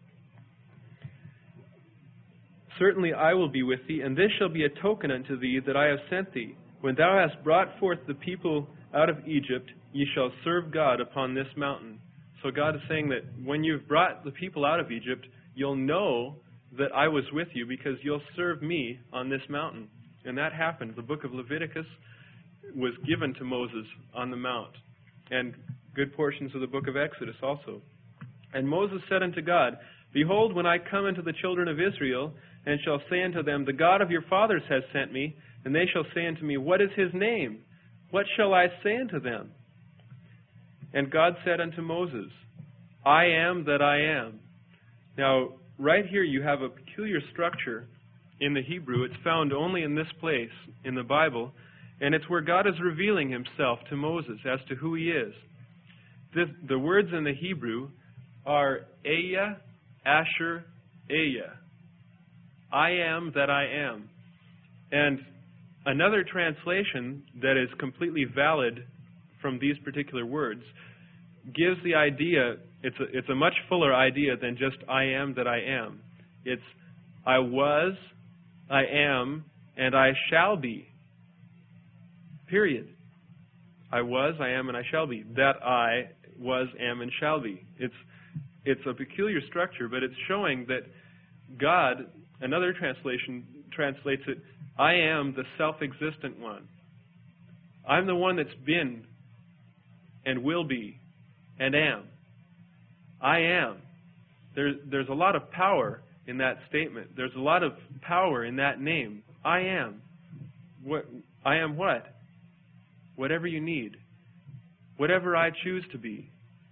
Certainly I will be with thee, and this shall be a token unto thee that I have sent thee. When thou hast brought forth the people out of Egypt, ye shall serve God upon this mountain. So God is saying that when you've brought the people out of Egypt, you'll know that I was with you because you'll serve me on this mountain. And that happened. The book of Leviticus was given to Moses on the mount, and good portions of the book of Exodus also. And Moses said unto God, Behold, when I come unto the children of Israel, and shall say unto them, The God of your fathers has sent me, and they shall say unto me, What is his name? What shall I say unto them? And God said unto Moses, I am that I am. Now, right here you have a peculiar structure in the Hebrew. It's found only in this place in the Bible, and it's where God is revealing himself to Moses as to who he is. The words in the Hebrew are Ehyeh, Asher, Ehyeh. I am that I am. And another translation that is completely valid from these particular words gives the idea, it's a much fuller idea than just I am that I am. It's I was, I am, and I shall be. Period. I was, I am, and I shall be. That I was, am, and shall be. It's a peculiar structure, but it's showing that God, another translation translates it, I am the self-existent one. I'm the one that's been and will be and am. I am. There's a lot of power in that statement. There's a lot of power in that name. I am. I am what? Whatever you need. Whatever I choose to be.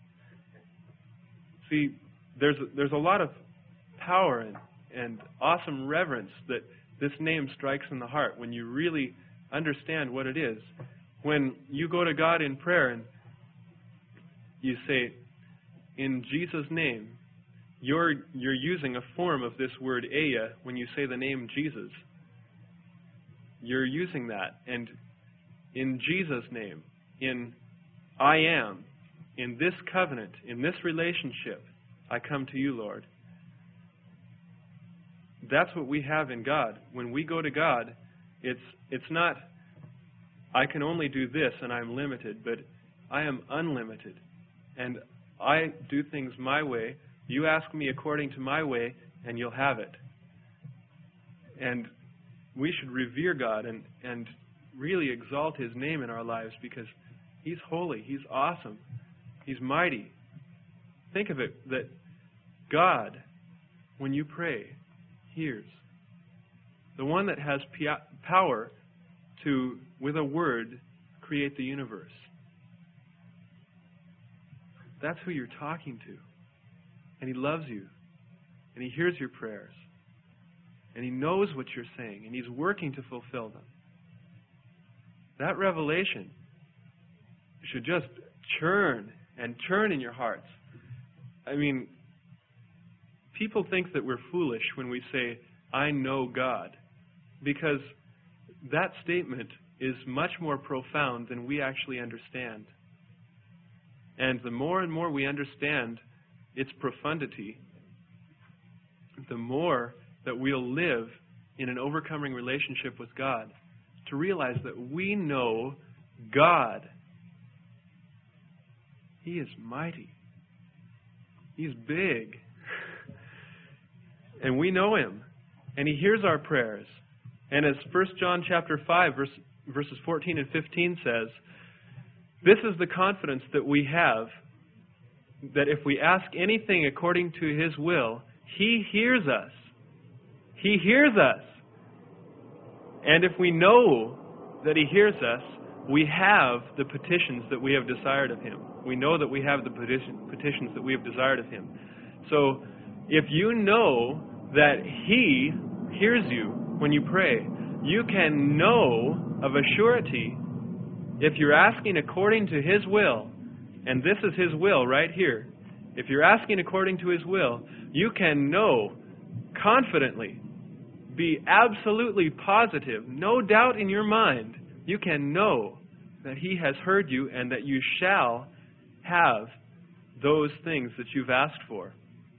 See, there's a lot of power and awesome reverence that this name strikes in the heart when you really understand what it is. When you go to God in prayer and you say, in Jesus' name, you're using a form of this word Ehyeh when you say the name Jesus. You're using that. And in Jesus' name, in I am, in this covenant, in this relationship, I come to you, Lord. that's what we have in God. When we go to God, it's not, I can only do this and I'm limited, but I am unlimited. And I do things my way. You ask me according to my way, and you'll have it. And we should revere God and really exalt His name in our lives, because He's holy, He's awesome, He's mighty. Think of it, that God, when you pray, hears. The one that has power to, with a word, create the universe. That's who you're talking to. And He loves you. And He hears your prayers. And He knows what you're saying. And He's working to fulfill them. That revelation should just churn and churn in your hearts. I mean, people think that we're foolish when we say, I know God. Because that statement is much more profound than we actually understand. And the more and more we understand its profundity, the more that we'll live in an overcoming relationship with God, to realize that we know God. He is mighty. He's big. And we know Him. And He hears our prayers. And as 1 John chapter 5, verses 14 and 15 says, this is the confidence that we have, that if we ask anything according to His will, He hears us. He hears us. And if we know that He hears us, we have the petitions that we have desired of Him. We know that we have the petitions that we have desired of Him. So, if you know that He hears you when you pray, you can know of a surety, if you're asking according to His will, and this is His will right here, if you're asking according to His will, you can know confidently, be absolutely positive, no doubt in your mind, you can know that He has heard you and that you shall have those things that you've asked for.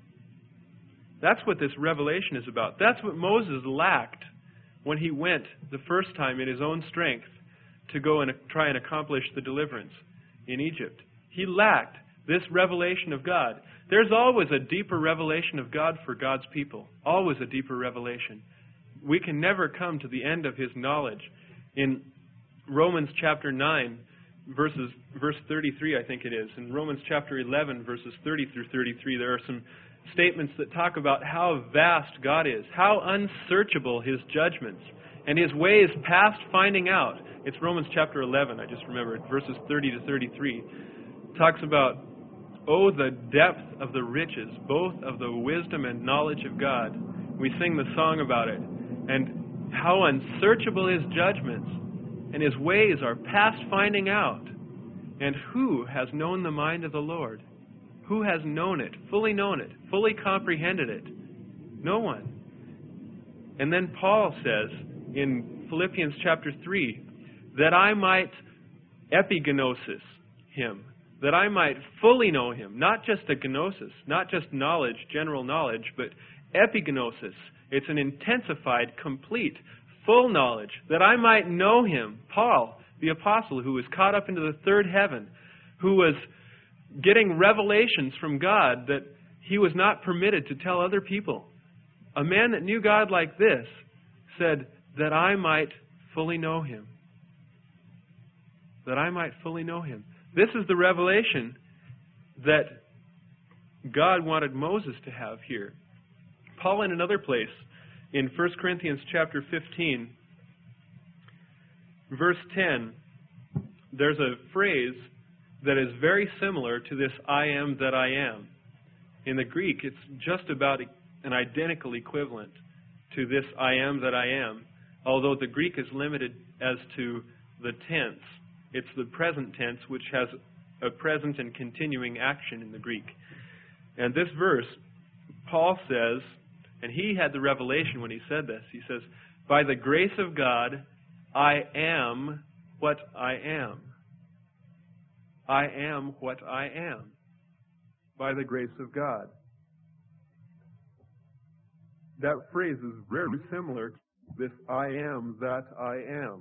That's what this revelation is about. That's what Moses lacked when he went the first time in his own strength to go and try and accomplish the deliverance in Egypt. He lacked this revelation of God. There's always a deeper revelation of God for God's people. Always a deeper revelation. We can never come to the end of His knowledge. In Romans chapter 9, verse 33, I think it is. In Romans chapter 11, verses 30 through 33, there are some statements that talk about how vast God is, how unsearchable His judgments, and His ways past finding out. It's Romans chapter 11, I just remembered, verses 30 to 33. It talks about, oh, the depth of the riches, both of the wisdom and knowledge of God. We sing the song about it. And how unsearchable His judgments, and His ways are past finding out. And who has known the mind of the Lord? Who has known it, fully comprehended it? No one. And then Paul says in Philippians chapter 3, that I might epigenosis Him, that I might fully know Him, not just a gnosis, not just knowledge, general knowledge, but epigenosis. It's an intensified, complete, full knowledge, that I might know Him. Paul, the apostle, who was caught up into the third heaven, who was getting revelations from God that he was not permitted to tell other people. A man that knew God like this said, that I might fully know Him. That I might fully know Him. This is the revelation that God wanted Moses to have here. Paul, in another place, in 1 Corinthians chapter 15, verse 10, there's a phrase that is very similar to this I am that I am. In the Greek, it's just about an identical equivalent to this I am that I am, although the Greek is limited as to the tense. It's the present tense, which has a present and continuing action in the Greek. And this verse, Paul says, and he had the revelation when he said this, he says, by the grace of God, I am what I am. I am what I am. By the grace of God. that phrase is very similar to this I am that I am.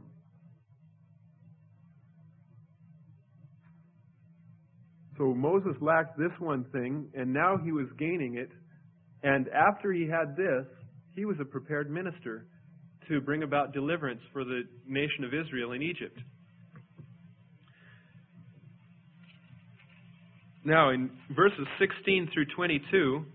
So Moses lacked this one thing, and now he was gaining it. And after he had this, he was a prepared minister to bring about deliverance for the nation of Israel in Egypt. Now, in verses 16 through 22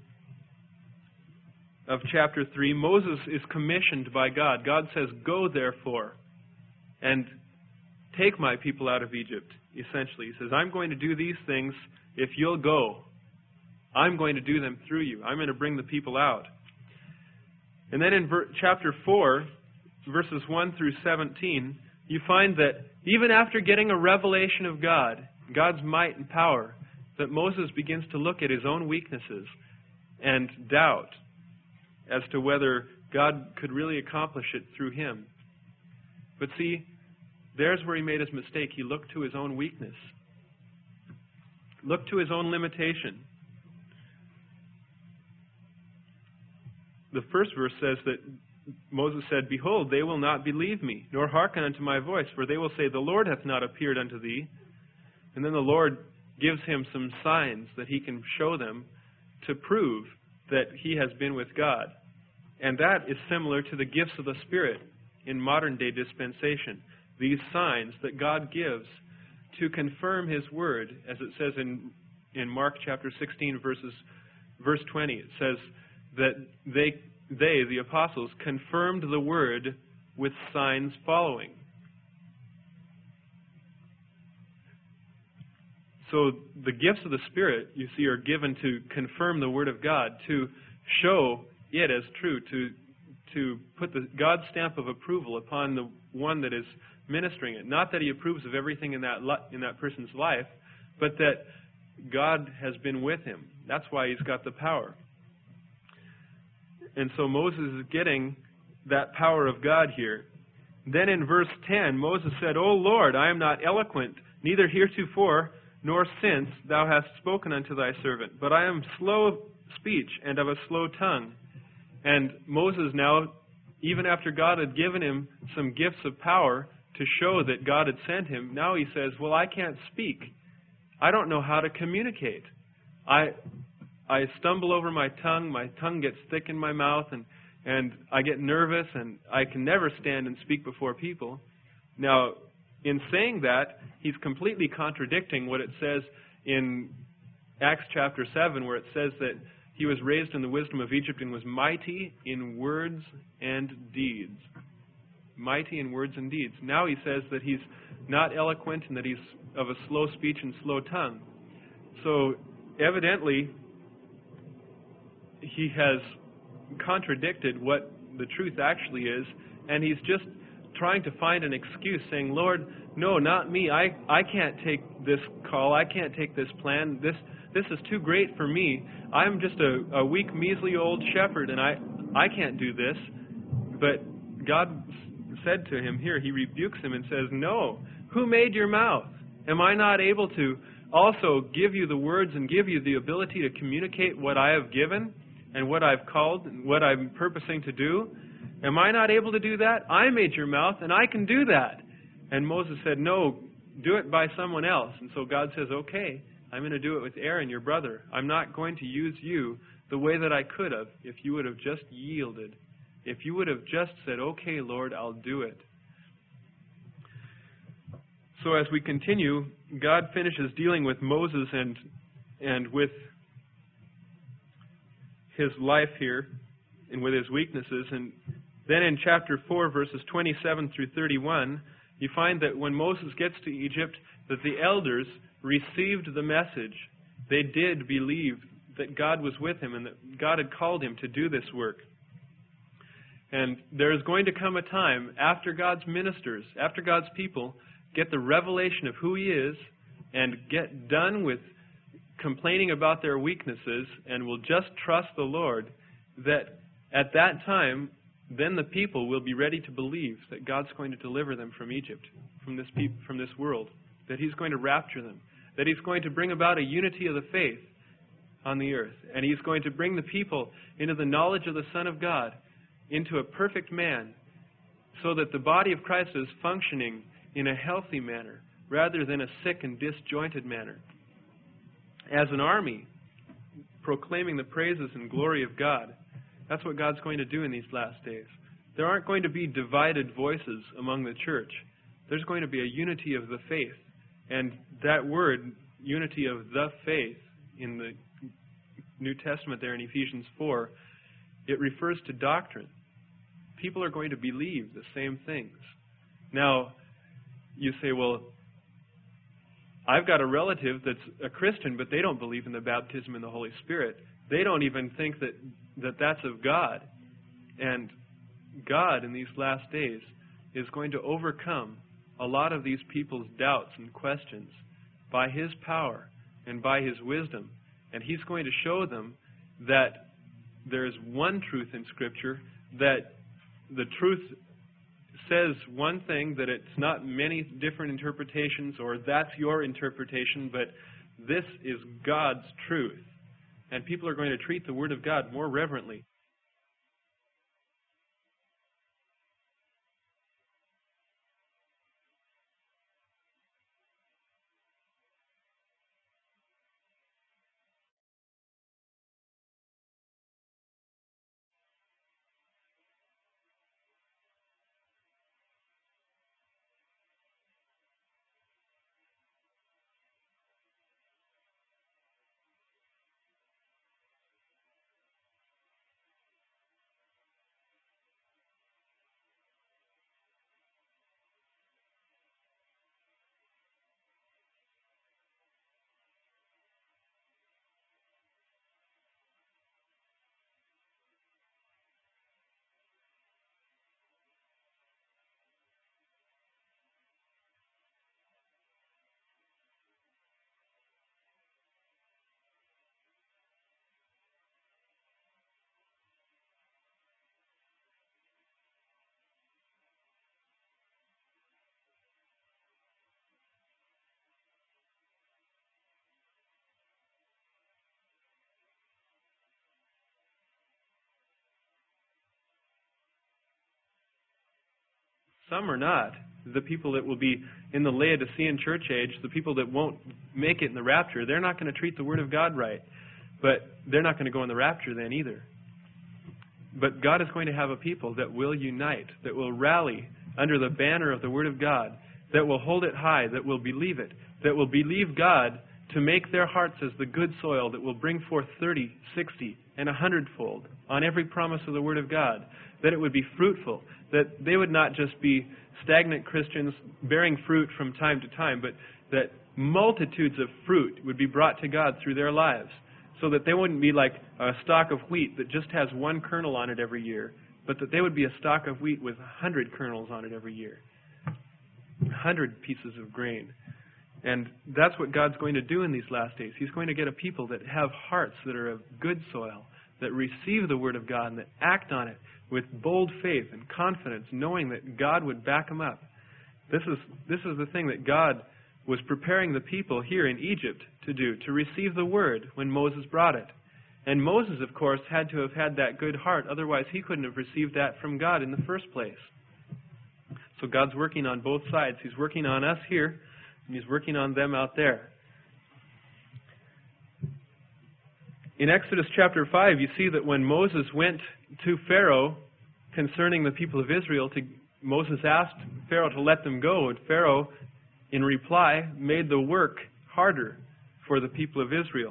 of chapter 3, Moses is commissioned by God. God says, "Go, therefore, and take my people out of Egypt," essentially. He says, "I'm going to do these things if you'll go. I'm going to do them through you. I'm going to bring the people out." And then in chapter 4, verses 1 through 17, you find that even after getting a revelation of God, God's might and power, that Moses begins to look at his own weaknesses and doubt as to whether God could really accomplish it through him. But see, there's where he made his mistake. He looked to his own weakness, looked to his own limitation. The first verse says that Moses said, "Behold, they will not believe me, nor hearken unto my voice, for they will say, The Lord hath not appeared unto thee." And then the Lord gives him some signs that he can show them to prove that he has been with God. And that is similar to the gifts of the Spirit in modern-day dispensation. These signs that God gives to confirm his word, as it says in Mark chapter 16, verse 20. It says that they, the apostles, confirmed the word with signs following. So the gifts of the Spirit, you see, are given to confirm the Word of God, to show it as true, to put the God's stamp of approval upon the one that is ministering it. Not that he approves of everything in that person's life, but that God has been with him. That's why he's got the power. And so Moses is getting that power of God here. Then in verse 10, Moses said, "O Lord, I am not eloquent, neither heretofore nor since thou hast spoken unto thy servant, but I am slow of speech and of a slow tongue." And Moses now, even after God had given him some gifts of power to show that God had sent him, now he says, "Well, I can't speak. I don't know how to communicate. I stumble over my tongue gets thick in my mouth, and I get nervous, and I can never stand and speak before people." Now, in saying that, he's completely contradicting what it says in Acts chapter 7, where it says that he was raised in the wisdom of Egypt and was mighty in words and deeds. Mighty in words and deeds. Now he says that he's not eloquent and that he's of a slow speech and slow tongue. So evidently, he has contradicted what the truth actually is, and he's just trying to find an excuse, saying, "Lord, no, not me. I can't take this call. I can't take this plan. This is too great for me. I'm just a weak, measly old shepherd, and I can't do this." But God said to him here, he rebukes him and says, "No, who made your mouth? Am I not able to also give you the words and give you the ability to communicate what I have given and what I've called and what I'm purposing to do? Am I not able to do that? I made your mouth, and I can do that." And Moses said, "No, do it by someone else." And so God says, "Okay, I'm going to do it with Aaron, your brother. I'm not going to use you the way that I could have if you would have just yielded. If you would have just said, 'Okay, Lord, I'll do it.'" So as we continue, God finishes dealing with Moses and with his life here and with his weaknesses. And then in chapter 4, verses 27 through 31, you find that when Moses gets to Egypt, that the elders received the message. They did believe that God was with him and that God had called him to do this work. And there is going to come a time after God's ministers, after God's people, get the revelation of who he is and get done with complaining about their weaknesses and will just trust the Lord, that at that time, then the people will be ready to believe that God's going to deliver them from Egypt, from this world, that he's going to rapture them, that he's going to bring about a unity of the faith, on the earth. And He's going to bring the people into the knowledge of the Son of God, into a perfect man, so that the body of Christ is functioning in a healthy manner, rather than a sick and disjointed manner. As an army, proclaiming the praises and glory of God. That's what God's going to do in these last days. There aren't going to be divided voices among the church. There's going to be a unity of the faith. And that word, unity of the faith, in the New Testament there in Ephesians 4, it refers to doctrine. People are going to believe the same things. Now, you say, well, I've got a relative that's a Christian, but they don't believe in the baptism in the Holy Spirit. They don't even think that that's of God. And God, in these last days, is going to overcome a lot of these people's doubts and questions by His power and by His wisdom. And He's going to show them that there is one truth in Scripture, that the truth says one thing, that it's not many different interpretations, or that's your interpretation, but this is God's truth. And people are going to treat the Word of God more reverently. Some are not. The people that will be in the Laodicean church age, the people that won't make it in the rapture, they're not going to treat the Word of God right. But they're not going to go in the rapture then either. But God is going to have a people that will unite, that will rally under the banner of the Word of God, that will hold it high, that will believe it, that will believe God to make their hearts as the good soil that will bring forth 30, 60, and 100-fold on every promise of the Word of God, that it would be fruitful, that they would not just be stagnant Christians bearing fruit from time to time, but that multitudes of fruit would be brought to God through their lives, so that they wouldn't be like a stalk of wheat that just has one kernel on it every year, but that they would be a stalk of wheat with 100 kernels on it every year, 100 pieces of grain. And that's what God's going to do in these last days. He's going to get a people that have hearts that are of good soil, that receive the Word of God and that act on it with bold faith and confidence, knowing that God would back them up. This is the thing that God was preparing the people here in Egypt to do, to receive the Word when Moses brought it. And Moses, of course, had to have had that good heart, otherwise he couldn't have received that from God in the first place. So God's working on both sides. He's working on us here, and He's working on them out there. In Exodus chapter 5, you see that when Moses went to Pharaoh concerning the people of Israel, Moses asked Pharaoh to let them go, and Pharaoh, in reply, made the work harder for the people of Israel.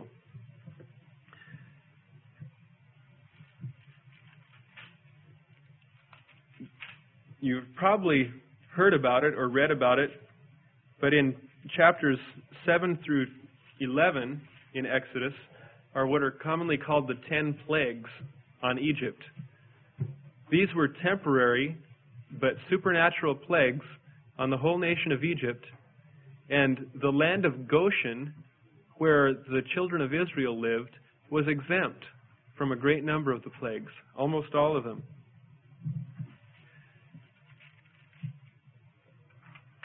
You've probably heard about it or read about it, but in chapters 7 through 11 in Exodus are what are commonly called the 10 plagues on Egypt. These were temporary but supernatural plagues on the whole nation of Egypt, and the land of Goshen, where the children of Israel lived, was exempt from a great number of the plagues, almost all of them.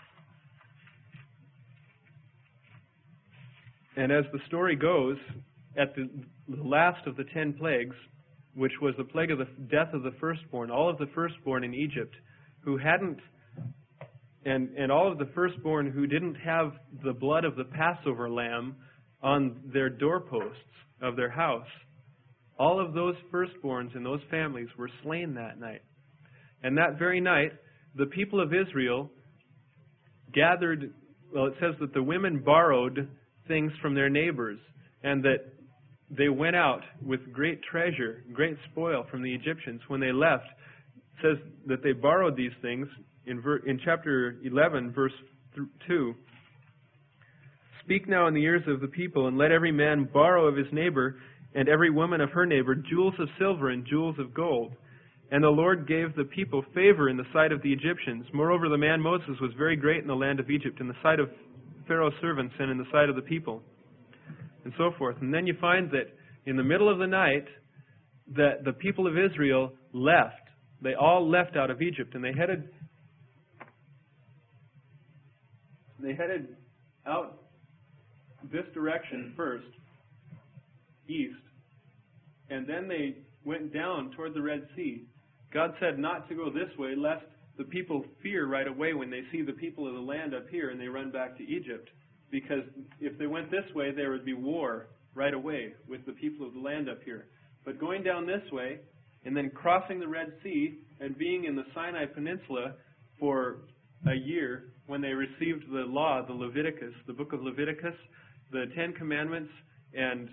And as the story goes, at the last of the 10 plagues, which was the plague of the death of the firstborn, all of the firstborn in Egypt who hadn't, and all of the firstborn who didn't have the blood of the Passover lamb on their doorposts of their house, all of those firstborns in those families were slain that night. And that very night, the people of Israel gathered, well, it says that the women borrowed things from their neighbors, and that they went out with great treasure, great spoil from the Egyptians. When they left, it says that they borrowed these things. In chapter 11, verse 2, "Speak now in the ears of the people, and let every man borrow of his neighbor, and every woman of her neighbor, jewels of silver and jewels of gold. And the Lord gave the people favor in the sight of the Egyptians. Moreover, the man Moses was very great in the land of Egypt, in the sight of Pharaoh's servants and in the sight of the people." And so forth. And then you find that in the middle of the night, that the people of Israel left. They all left out of Egypt, and they headed out this direction first, east, and then they went down toward the Red Sea. God said not to go this way, lest the people fear right away when they see the people of the land up here and they run back to Egypt. Because if they went this way, there would be war right away with the people of the land up here. But going down this way, and then crossing the Red Sea, and being in the Sinai Peninsula for a year, when they received the law, the Leviticus, the book of Leviticus, the 10 Commandments, and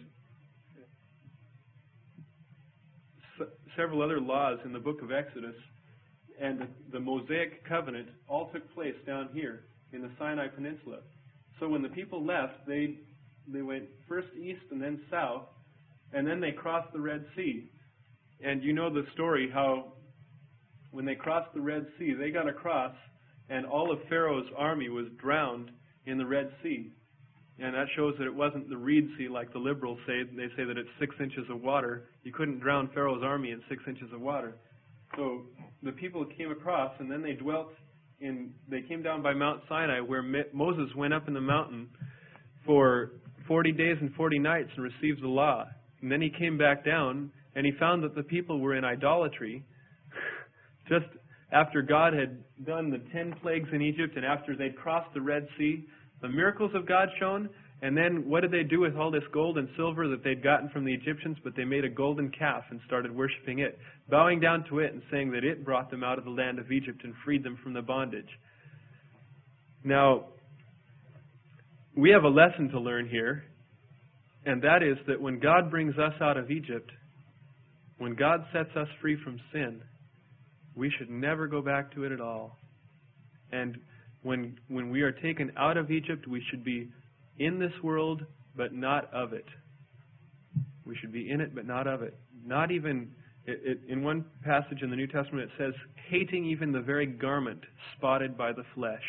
several other laws in the book of Exodus, and the Mosaic covenant all took place down here in the Sinai Peninsula. So when the people left, they went first east and then south, and then they crossed the Red Sea. And you know the story how when they crossed the Red Sea, they got across, and all of Pharaoh's army was drowned in the Red Sea. And that shows that it wasn't the Reed Sea like the liberals say. They say that it's 6 inches of water. You couldn't drown Pharaoh's army in 6 inches of water. So the people came across, and then they came down by Mount Sinai, where Moses went up in the mountain for 40 days and 40 nights and received the law. And then he came back down, and he found that the people were in idolatry. Just after God had done the 10 plagues in Egypt, and after they'd crossed the Red Sea, the miracles of God shown, and then what did they do with all this gold and silver that they'd gotten from the Egyptians? But they made a golden calf and started worshiping it, bowing down to it and saying that it brought them out of the land of Egypt and freed them from the bondage. Now, we have a lesson to learn here, and that is that when God brings us out of Egypt, when God sets us free from sin, we should never go back to it at all. And when we are taken out of Egypt, we should be in this world, but not of it. We should be in it, but not of it. Not even, in one passage in the New Testament, it says, hating even the very garment spotted by the flesh.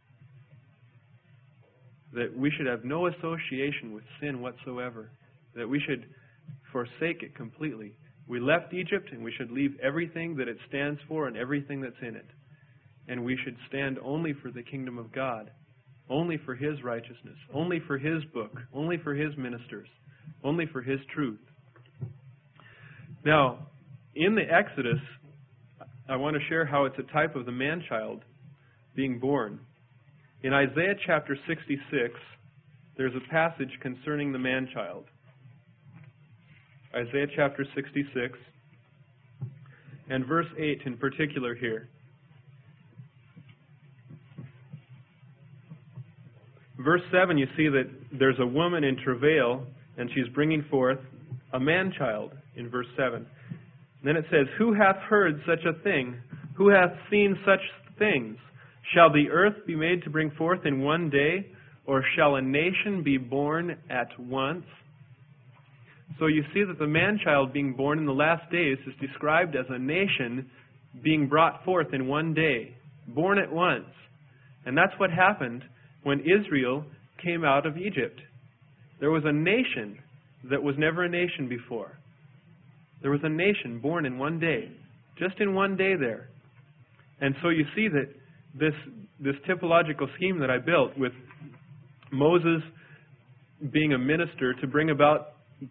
That we should have no association with sin whatsoever. That we should forsake it completely. We left Egypt, and we should leave everything that it stands for and everything that's in it. And we should stand only for the kingdom of God, only for His righteousness, only for His book, only for His ministers, only for His truth. Now, in the Exodus, I want to share how it's a type of the man-child being born. In Isaiah chapter 66, there's a passage concerning the man-child. Isaiah chapter 66, and verse 8 in particular here. Verse 7, you see that there's a woman in travail, and she's bringing forth a man-child in verse 7. And then it says, "Who hath heard such a thing? Who hath seen such things? Shall the earth be made to bring forth in one day, or shall a nation be born at once?" So you see that the man-child being born in the last days is described as a nation being brought forth in one day, born at once. And that's what happened when Israel came out of Egypt. There was a nation that was never a nation before. There was a nation born in one day, just in one day there. And so you see that this typological scheme that I built with Moses being a minister to bring about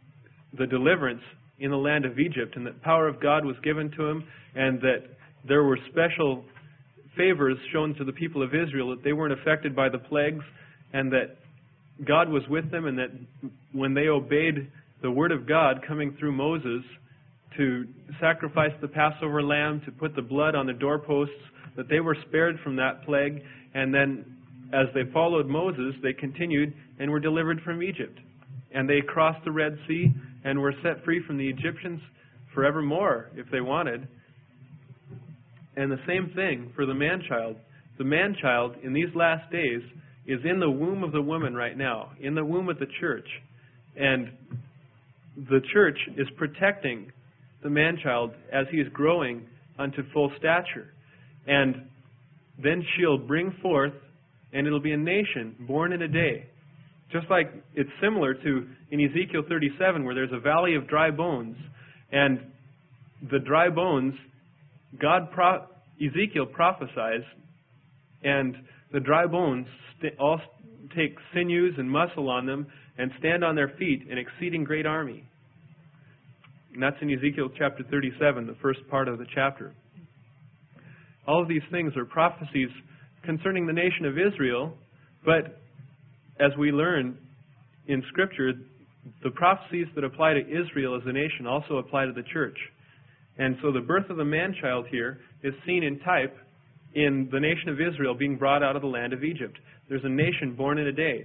the deliverance in the land of Egypt, and that power of God was given to him, and that there were special favors shown to the people of Israel, that they weren't affected by the plagues, and that God was with them, and that when they obeyed the word of God coming through Moses to sacrifice the Passover lamb, to put the blood on the doorposts, that they were spared from that plague. And then as they followed Moses, they continued and were delivered from Egypt. And they crossed the Red Sea and were set free from the Egyptians forevermore if they wanted. And the same thing for the man-child. The man-child in these last days is in the womb of the woman right now, in the womb of the church. And the church is protecting the man-child as he is growing unto full stature. And then she'll bring forth, and it'll be a nation born in a day. Just like it's similar to in Ezekiel 37, where there's a valley of dry bones. And the dry bones, Ezekiel prophesies, and the dry bones all take sinews and muscle on them and stand on their feet, an exceeding great army. And that's in Ezekiel chapter 37, the first part of the chapter. All of these things are prophecies concerning the nation of Israel, but as we learn in Scripture, the prophecies that apply to Israel as a nation also apply to the church. And so the birth of the man-child here is seen in type in the nation of Israel being brought out of the land of Egypt. There's a nation born in a day.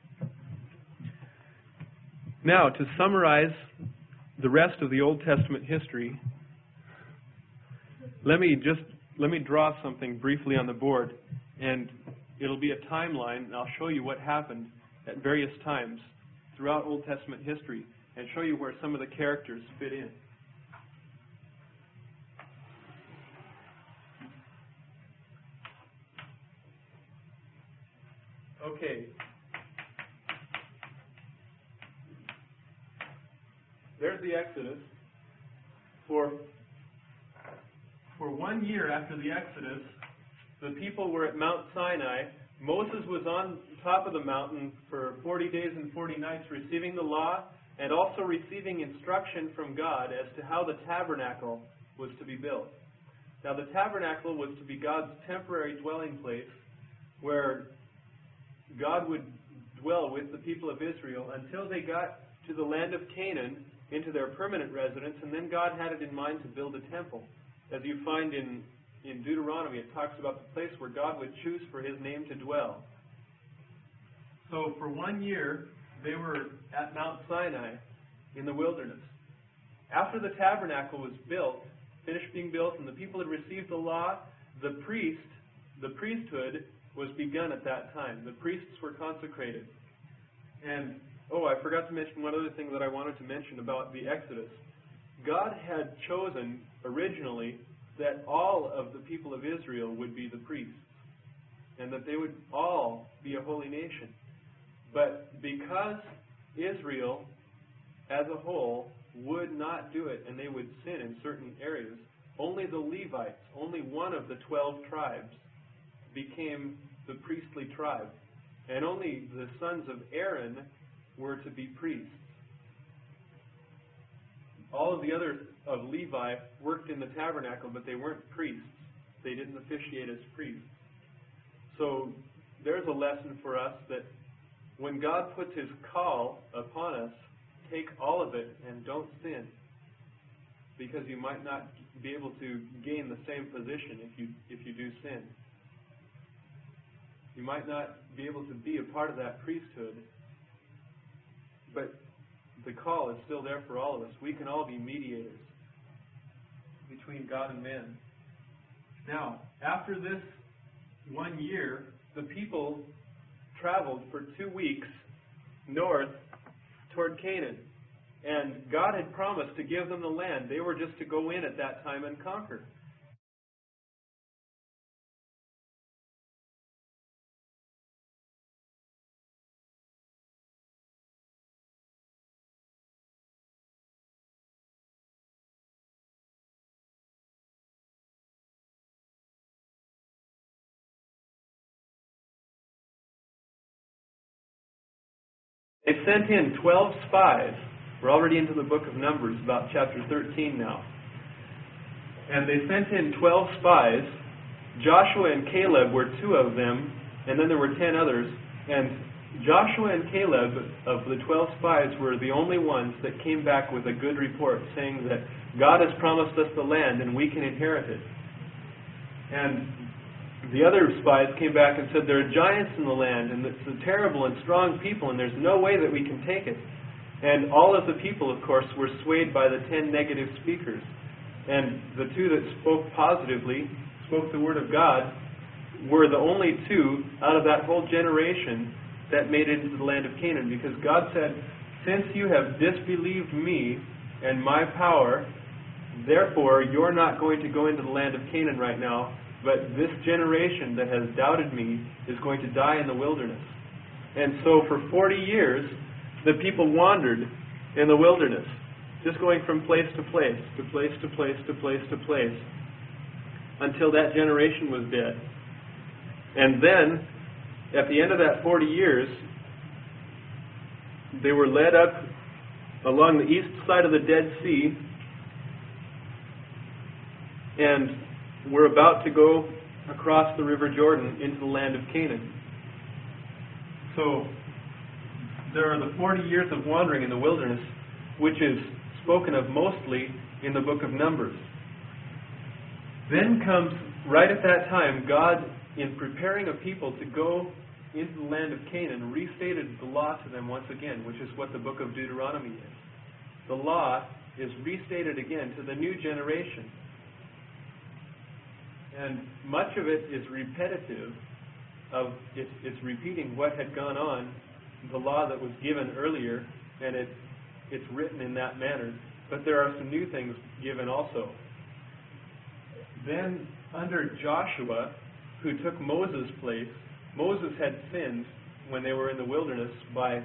Now, to summarize the rest of the Old Testament history, let me draw something briefly on the board, and it'll be a timeline, and I'll show you what happened at various times throughout Old Testament history, and show you where some of the characters fit in. Okay. There's the Exodus. For 1 year after the Exodus, the people were at Mount Sinai. Moses was on top of the mountain for 40 days and 40 nights receiving the law and also receiving instruction from God as to how the tabernacle was to be built. Now, the tabernacle was to be God's temporary dwelling place where God would dwell with the people of Israel until they got to the land of Canaan, into their permanent residence, and then God had it in mind to build a temple. As you find in Deuteronomy, it talks about the place where God would choose for His name to dwell. So for 1 year, they were at Mount Sinai in the wilderness. After the tabernacle was built, finished being built, and the people had received the law, the priesthood was begun at that time. The priests were consecrated. And I forgot to mention one other thing that I wanted to mention about the Exodus. God had chosen originally that all of the people of Israel would be the priests, and that they would all be a holy nation. But because Israel as a whole would not do it, and they would sin in certain areas, only the Levites, only one of the 12 tribes, became the priestly tribe. And only the sons of Aaron were to be priests. All of the others of Levi worked in the tabernacle, but they weren't priests. They didn't officiate as priests. So there's a lesson for us that when God puts His call upon us, take all of it and don't sin, because you might not be able to gain the same position if you do sin. You might not be able to be a part of that priesthood, but the call is still there for all of us. We can all be mediators between God and men. Now, after this 1 year, the people traveled for 2 weeks north toward Canaan. And God had promised to give them the land. They were just to go in at that time and conquer. They sent in 12 spies We're already into the book of Numbers, about chapter 13 now. And they sent in 12 spies. Joshua and Caleb were 2 of them, and then there were 10 others. And Joshua and Caleb, of the 12 spies, were the only ones that came back with a good report, saying that God has promised us the land and we can inherit it. And the other spies came back and said, there are giants in the land, and it's a terrible and strong people, and there's no way that we can take it. And all of the people, of course, were swayed by the 10 negative speakers. And the 2 that spoke positively, spoke the word of God, were the only 2 out of that whole generation that made it into the land of Canaan. Because God said, since you have disbelieved me and my power, therefore you're not going to go into the land of Canaan right now, but this generation that has doubted me is going to die in the wilderness. And so for 40 years, the people wandered in the wilderness, just going from place to place, to place to place, to place to place, until that generation was dead. And then, at the end of that 40 years, they were led up along the east side of the Dead Sea, and were about to go across the River Jordan into the land of Canaan. So, there are the 40 years of wandering in the wilderness, which is spoken of mostly in the book of Numbers. Then comes, right at that time, God, in preparing a people to go into the land of Canaan, restated the law to them once again, which is what the book of Deuteronomy is. The law is restated again to the new generation. And much of it is repetitive, it's repeating what had gone on, the law that was given earlier, and it's written in that manner. But there are some new things given also. Then, under Joshua, who took Moses' place, Moses had sinned when they were in the wilderness by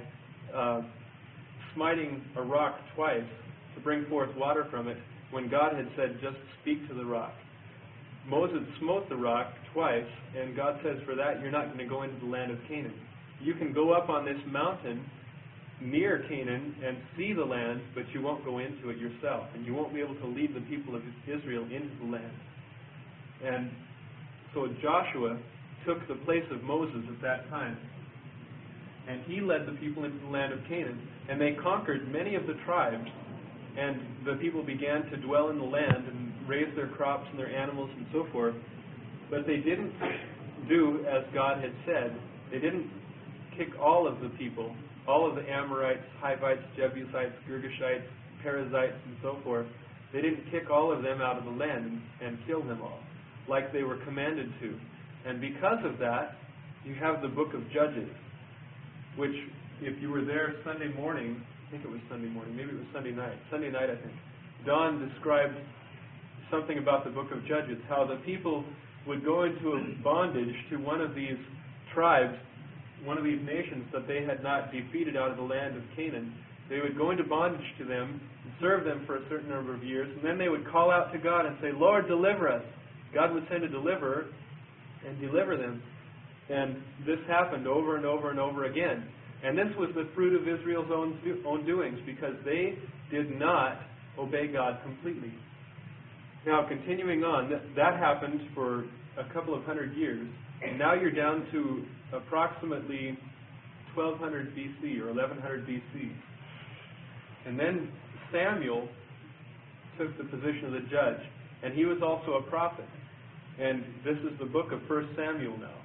smiting a rock twice to bring forth water from it, when God had said, just speak to the rock. Moses smote the rock twice, and God says, for that, you're not going to go into the land of Canaan. You can go up on this mountain near Canaan and see the land, but you won't go into it yourself, and you won't be able to lead the people of Israel into the land. And so Joshua took the place of Moses at that time, and he led the people into the land of Canaan, and they conquered many of the tribes, and the people began to dwell in the land and raise their crops and their animals and so forth. But they didn't do as God had said. They didn't kick all of the people, all of the Amorites, Hivites, Jebusites, Girgashites, Perizzites, and so forth. They didn't kick all of them out of the land and kill them all, like they were commanded to. And because of that, you have the book of Judges, which, if you were there Sunday morning, I think it was Sunday morning, maybe it was Sunday night, I think, Don described something about the book of Judges, how the people would go into a bondage to one of these tribes, one of these nations that they had not defeated out of the land of Canaan. They would go into bondage to them and serve them for a certain number of years, and then they would call out to God and say, Lord, deliver us. God would send a deliverer and deliver them. And this happened over and over and over again. And this was the fruit of Israel's own doings, because they did not obey God completely. Now, continuing on, that happened for a couple of hundred years, and now you're down to approximately 1200 BC or 1100 BC. And then Samuel took the position of the judge, and he was also a prophet. And this is the book of 1 Samuel now.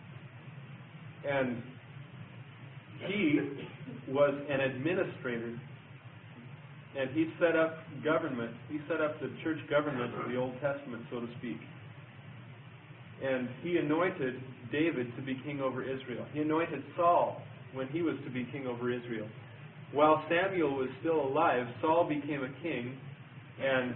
And he was an administrator, and he set up government. He set up the church government of the Old Testament, so to speak. And he anointed David to be king over Israel. He anointed Saul when he was to be king over Israel. While Samuel was still alive, Saul became a king, and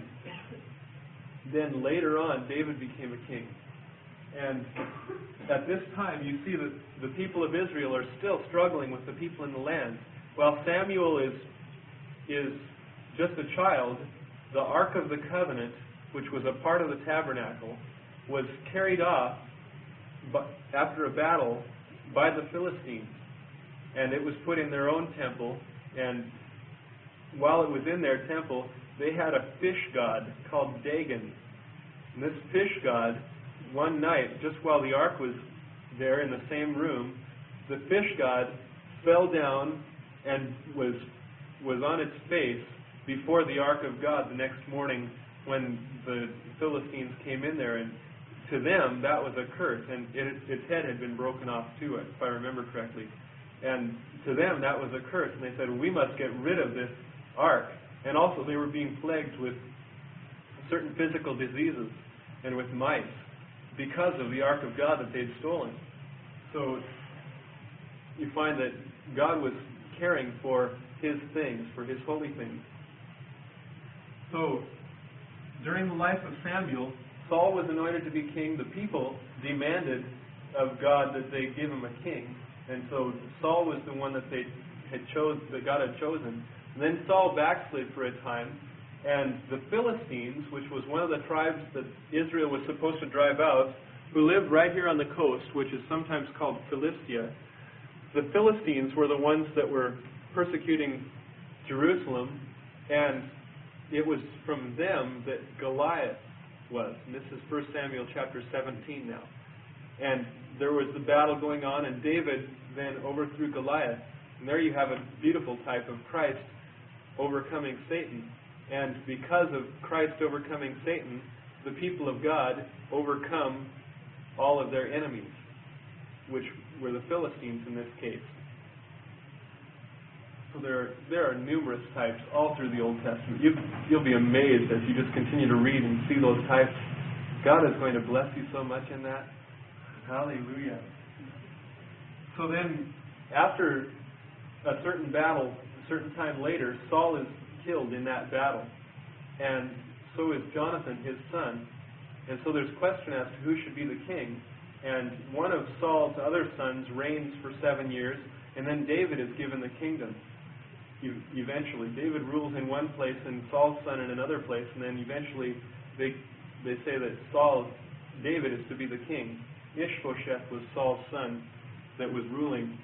then later on, David became a king. And at this time, you see that the people of Israel are still struggling with the people in the land. While Samuel is just a child, the Ark of the Covenant, which was a part of the tabernacle, was carried off after a battle by the Philistines. And it was put in their own temple, and while it was in their temple, they had a fish god called Dagon. And this fish god, one night, just while the ark was there in the same room, the fish god fell down and was on its face before the ark of God the next morning when the Philistines came in there. And to them, that was a curse. And its head had been broken off too, if I remember correctly. And to them, that was a curse. And they said, we must get rid of this ark. And also, they were being plagued with certain physical diseases and with mice because of the ark of God that they'd stolen. So you find that God was caring for His things, for His holy things. So during the life of Samuel, Saul was anointed to be king. The people demanded of God that they give him a king. And so Saul was the one that that God had chosen. And then Saul backslid for a time, and the Philistines, which was one of the tribes that Israel was supposed to drive out, who lived right here on the coast, which is sometimes called Philistia, the Philistines were the ones that were persecuting Jerusalem, and it was from them that Goliath was. And this is 1 Samuel chapter 17 now. And there was the battle going on, and David then overthrew Goliath. And there you have a beautiful type of Christ overcoming Satan. And because of Christ overcoming Satan, the people of God overcome all of their enemies, which were the Philistines in this case. So there are numerous types all through the Old Testament. You'll be amazed as you just continue to read and see those types. God is going to bless you so much in that. Hallelujah. So then, after a certain battle, a certain time later, Saul is killed in that battle. And so is Jonathan, his son. And so there's question as to who should be the king. And one of Saul's other sons reigns for 7 years, and then David is given the kingdom. Eventually, David rules in one place and Saul's son in another place, and then eventually they say that David is to be the king. Ishbosheth was Saul's son that was ruling.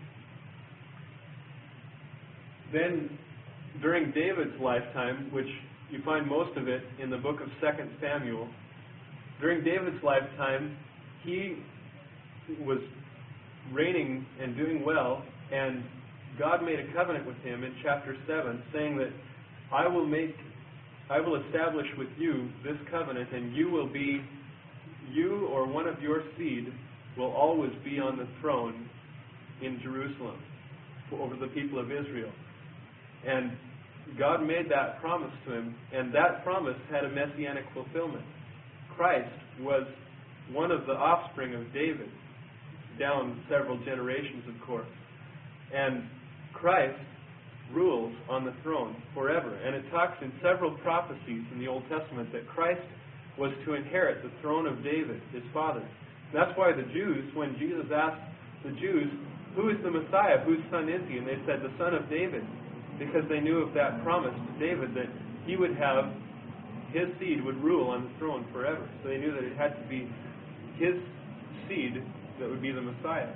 Then, during David's lifetime, which you find most of it in the book of 2 Samuel, during David's lifetime, he was reigning and doing well, and God made a covenant with him in chapter 7, saying that I will establish with you this covenant, and you or one of your seed will always be on the throne in Jerusalem over the people of Israel. And God made that promise to him, and that promise had a messianic fulfillment. Christ was one of the offspring of David, down several generations, of course. And Christ rules on the throne forever. And it talks in several prophecies in the Old Testament that Christ was to inherit the throne of David, his father. And that's why the Jews, when Jesus asked the Jews, who is the Messiah? Whose son is he? And they said, the son of David. Because they knew of that promise to David that he would have, his seed would rule on the throne forever. So they knew that it had to be his seed that would be the Messiah.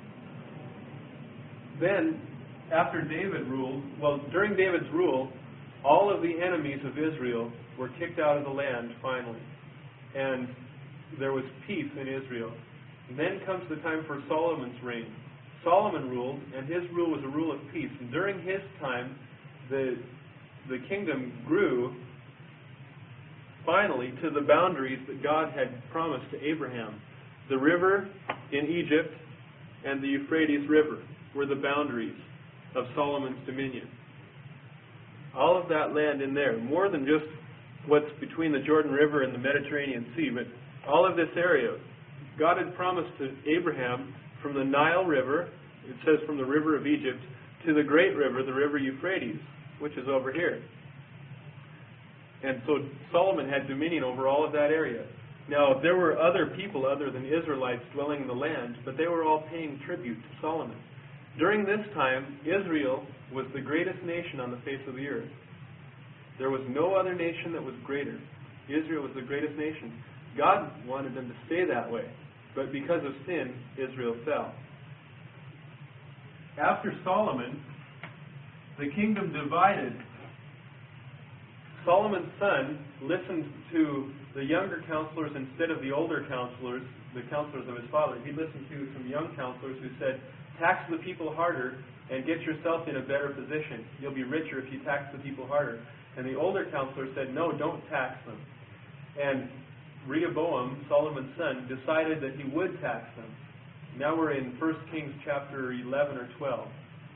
Then, after David ruled, during David's rule, all of the enemies of Israel were kicked out of the land finally. And there was peace in Israel. And then comes the time for Solomon's reign. Solomon ruled, and his rule was a rule of peace. And during his time, the kingdom grew finally to the boundaries that God had promised to Abraham. The river in Egypt and the Euphrates River were the boundaries of Solomon's dominion. All of that land in there, more than just what's between the Jordan River and the Mediterranean Sea, but all of this area, God had promised to Abraham from the Nile River, it says from the river of Egypt, to the great river, the river Euphrates, which is over here. And so Solomon had dominion over all of that area. Now, there were other people other than Israelites dwelling in the land, but they were all paying tribute to Solomon. During this time, Israel was the greatest nation on the face of the earth. There was no other nation that was greater. Israel was the greatest nation. God wanted them to stay that way, but because of sin, Israel fell. After Solomon, the kingdom divided Solomon's son listened to the younger counselors instead of the older counselors, the counselors of his father. He listened to some young counselors who said, tax the people harder and get yourself in a better position. You'll be richer if you tax the people harder. And the older counselors said, no, don't tax them. And Rehoboam, Solomon's son, decided that he would tax them. Now we're in 1 Kings chapter 11 or 12.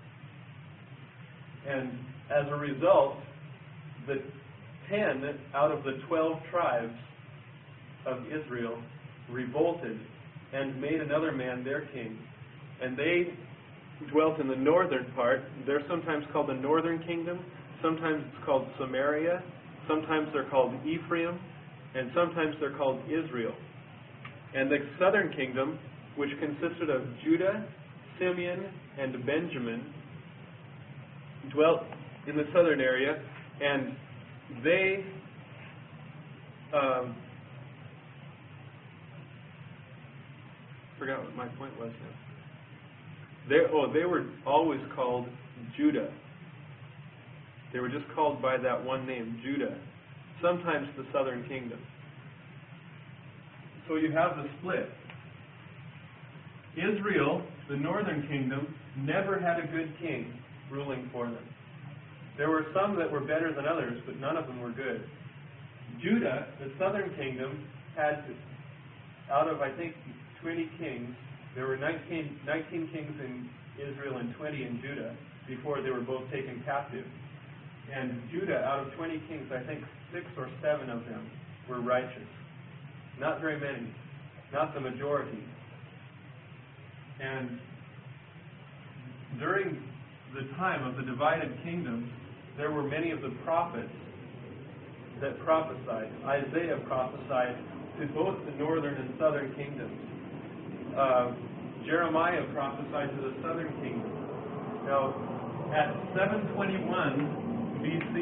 And as a result, the 10 out of the 12 tribes of Israel revolted and made another man their king. And they dwelt in the northern part. They're sometimes called the northern kingdom. Sometimes it's called Samaria. Sometimes they're called Ephraim. And sometimes they're called Israel. And the southern kingdom, which consisted of Judah, Simeon, and Benjamin, dwelt in the southern area, and they forgot what my point was now. They were always called Judah. They were just called by that one name, Judah. Sometimes the southern kingdom. So you have the split. Israel, the northern kingdom, never had a good king ruling for them. There were some that were better than others, but none of them were good. Judah, the southern kingdom, had, out of, I think, 20 kings, there were 19 kings in Israel and 20 in Judah before they were both taken captive. And Judah, out of 20 kings, I think 6 or 7 of them were righteous. Not very many. Not the majority. And during the time of the divided kingdom, there were many of the prophets that prophesied. Isaiah prophesied to both the northern and southern kingdoms. Jeremiah prophesied to the southern kingdom. Now, at 721 BC,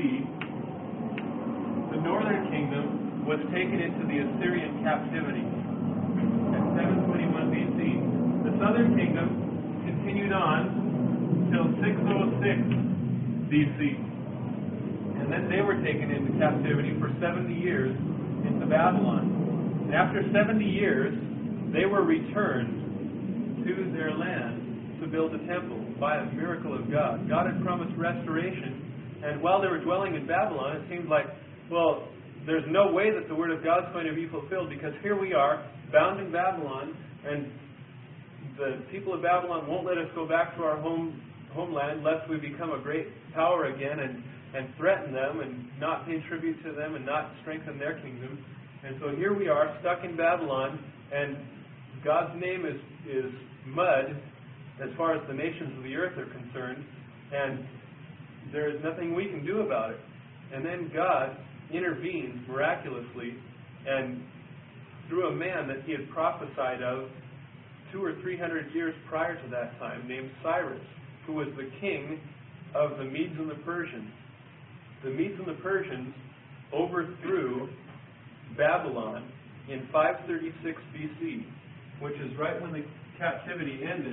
the northern kingdom was taken into the Assyrian captivity. At 721 BC. The southern kingdom continued on till 606 BC. And then they were taken into captivity for 70 years into Babylon. And after 70 years, they were returned to their land to build a temple by a miracle of God. God had promised restoration, and while they were dwelling in Babylon, it seemed like, well, there's no way that the Word of God is going to be fulfilled, because here we are, bound in Babylon, and the people of Babylon won't let us go back to our homeland lest we become a great power again and threaten them and not pay tribute to them and not strengthen their kingdom. And so here we are, stuck in Babylon, and God's name is mud as far as the nations of the earth are concerned, and there is nothing we can do about it. And then God intervened miraculously, and through a man that he had prophesied of 200 or 300 years prior to that time, named Cyrus, who was the king of the Medes and the Persians. The Medes and the Persians overthrew Babylon in 536 BC, which is right when the captivity ended.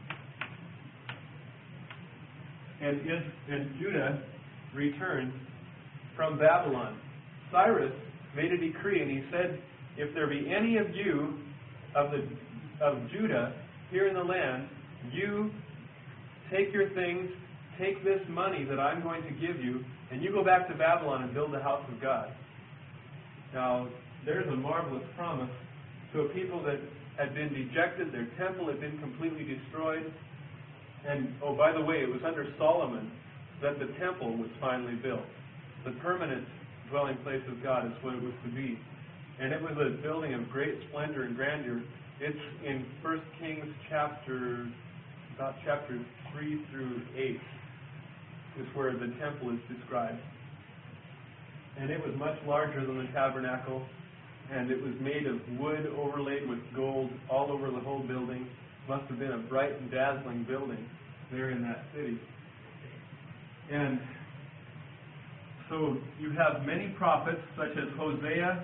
And Judah returned from Babylon. Cyrus made a decree, and he said, if there be any of you of Judah here in the land, you take your things, take this money that I'm going to give you, and you go back to Babylon and build the house of God. Now, there's a marvelous promise to a people that had been dejected. Their temple had been completely destroyed. And, oh, by the way, it was under Solomon that the temple was finally built. The permanent dwelling place of God is what it was to be. And it was a building of great splendor and grandeur. It's in 1 Kings chapter 3 through 8 is where the temple is described. And it was much larger than the tabernacle, and it was made of wood overlaid with gold all over the whole building. Must have been a bright and dazzling building there in that city. And so you have many prophets such as Hosea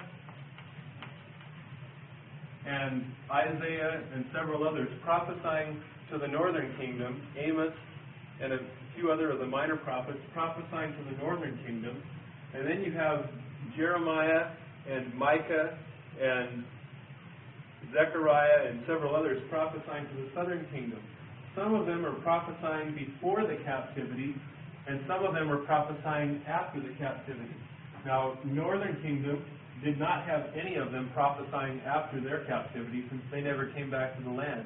and Isaiah and several others prophesying to the northern kingdom, Amos and a few other of the minor prophets prophesying to the northern kingdom. And then you have Jeremiah and Micah and Zechariah and several others prophesying to the southern kingdom. Some of them are prophesying before the captivity, and some of them are prophesying after the captivity. Now, northern kingdom did not have any of them prophesying after their captivity, since they never came back to the land.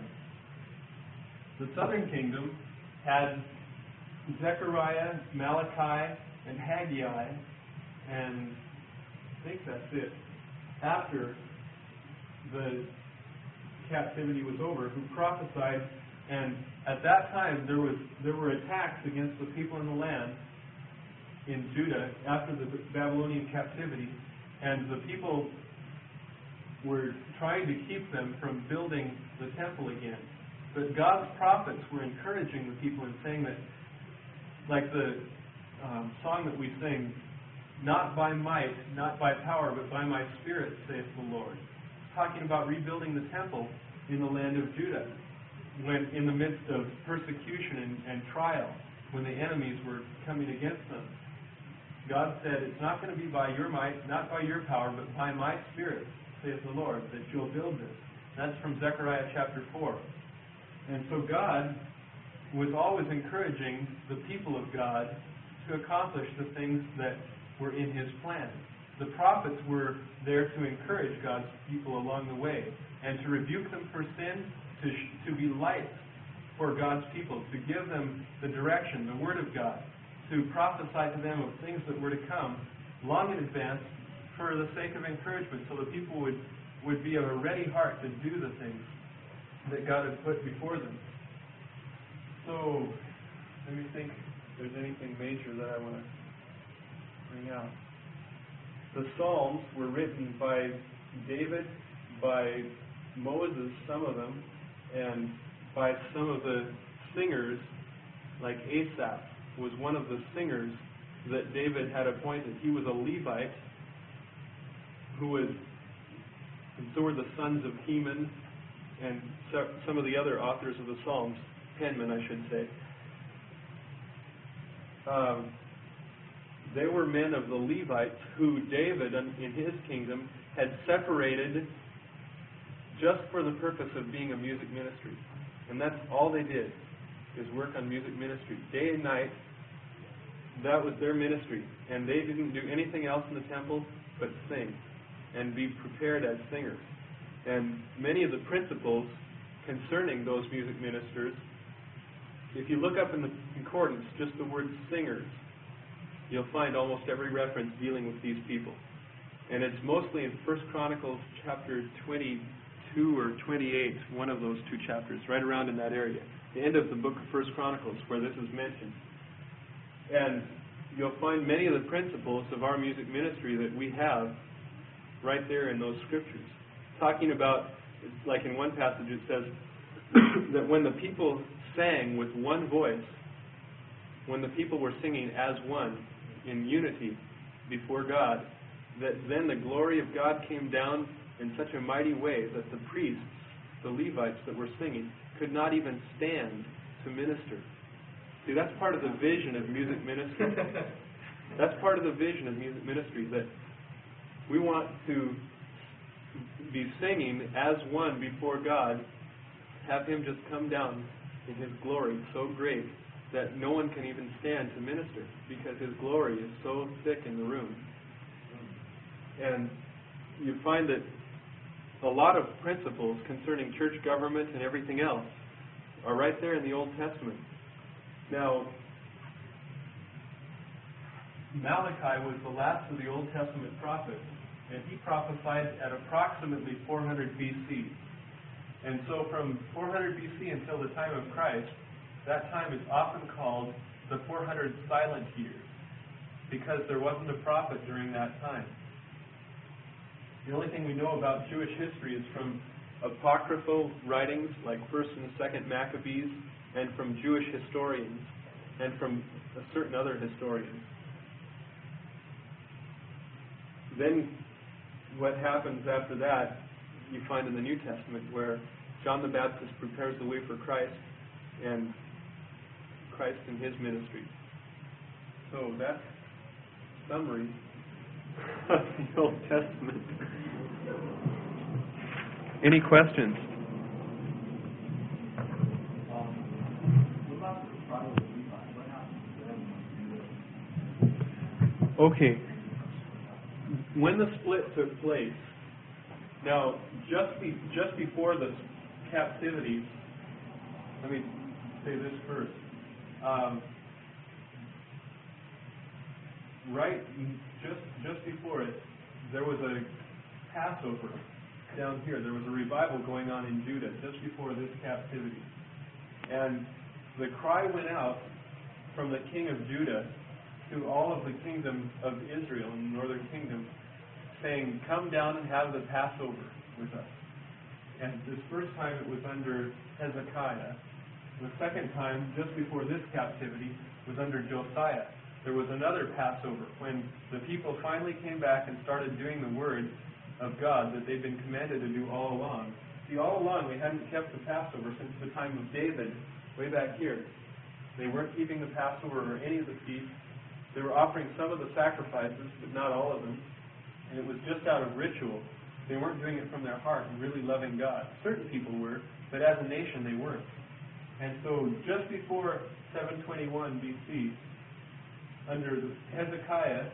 The southern kingdom had Zechariah, Malachi, and Haggai, and I think that's it, after the captivity was over, who prophesied. And at that time there were attacks against the people in the land in Judah after the Babylonian captivity, and the people were trying to keep them from building the temple again. But God's prophets were encouraging the people and saying that, like the song that we sing, not by might, not by power, but by my Spirit, saith the Lord. Talking about rebuilding the temple in the land of Judah, when in the midst of persecution and trial, when the enemies were coming against them. God said, it's not going to be by your might, not by your power, but by my Spirit, saith the Lord, that you'll build this. That's from Zechariah chapter 4. And so God was always encouraging the people of God to accomplish the things that were in His plan. The prophets were there to encourage God's people along the way and to rebuke them for sin, to be lights for God's people, to give them the direction, the Word of God, to prophesy to them of things that were to come long in advance for the sake of encouragement, so that people would be of a ready heart to do the things that God had put before them. So, let me think if there's anything major that I want to bring out. The Psalms were written by David, by Moses, some of them, and by some of the singers, like Asaph was one of the singers that David had appointed. He was a Levite, and so were the sons of Heman and some of the other authors of the Psalms, penmen, I should say. They were men of the Levites who David, in his kingdom, had separated just for the purpose of being a music ministry. And that's all they did, is work on music ministry. Day and night, that was their ministry. And they didn't do anything else in the temple but sing and be prepared as singers. And many of the principles concerning those music ministers, if you look up in the concordance, just the word singers, you'll find almost every reference dealing with these people. And it's mostly in 1 Chronicles chapter 22 or 28, one of those two chapters, right around in that area. The end of the book of 1 Chronicles, where this is mentioned. And you'll find many of the principles of our music ministry that we have right there in those scriptures. Talking about, like in one passage it says, that when the people sang with one voice, when the people were singing as one, in unity before God, that then the glory of God came down in such a mighty way that the priests, the Levites that were singing, could not even stand to minister. See, that's part of the vision of music ministry. That's part of the vision of music ministry, that we want to be singing as one before God, have Him just come down in His glory so great that no one can even stand to minister, because His glory is so thick in the room. And you find that a lot of principles concerning church government and everything else are right there in the Old Testament. Now, Malachi was the last of the Old Testament prophets, and he prophesied at approximately 400 BC. And so from 400 BC until the time of Christ, that time is often called the 400 silent years, because there wasn't a prophet during that time. The only thing we know about Jewish history is from apocryphal writings like 1st and 2nd Maccabees, and from Jewish historians, and from certain other historians. Then what happens after that, you find in the New Testament, where John the Baptist prepares the way for Christ, and Christ in His ministry. So that's summary of the Old Testament. Any questions? What about the tribe of Levi? What happened to them? Okay. When the split took place, now just before the captivity, let me say this first. Right, just before it, there was a Passover down here. There was a revival going on in Judah just before this captivity. And the cry went out from the king of Judah to all of the kingdom of Israel and the northern kingdom, saying, come down and have the Passover with us. And this first time it was under Hezekiah. The second time, just before this captivity, was under Josiah. There was another Passover when the people finally came back and started doing the word of God that they'd been commanded to do all along. See, all along they hadn't kept the Passover since the time of David, way back here. They weren't keeping the Passover or any of the feasts. They were offering some of the sacrifices, but not all of them. And it was just out of ritual. They weren't doing it from their heart and really loving God. Certain people were, but as a nation they weren't. And so just before 721 BC, under Hezekiah,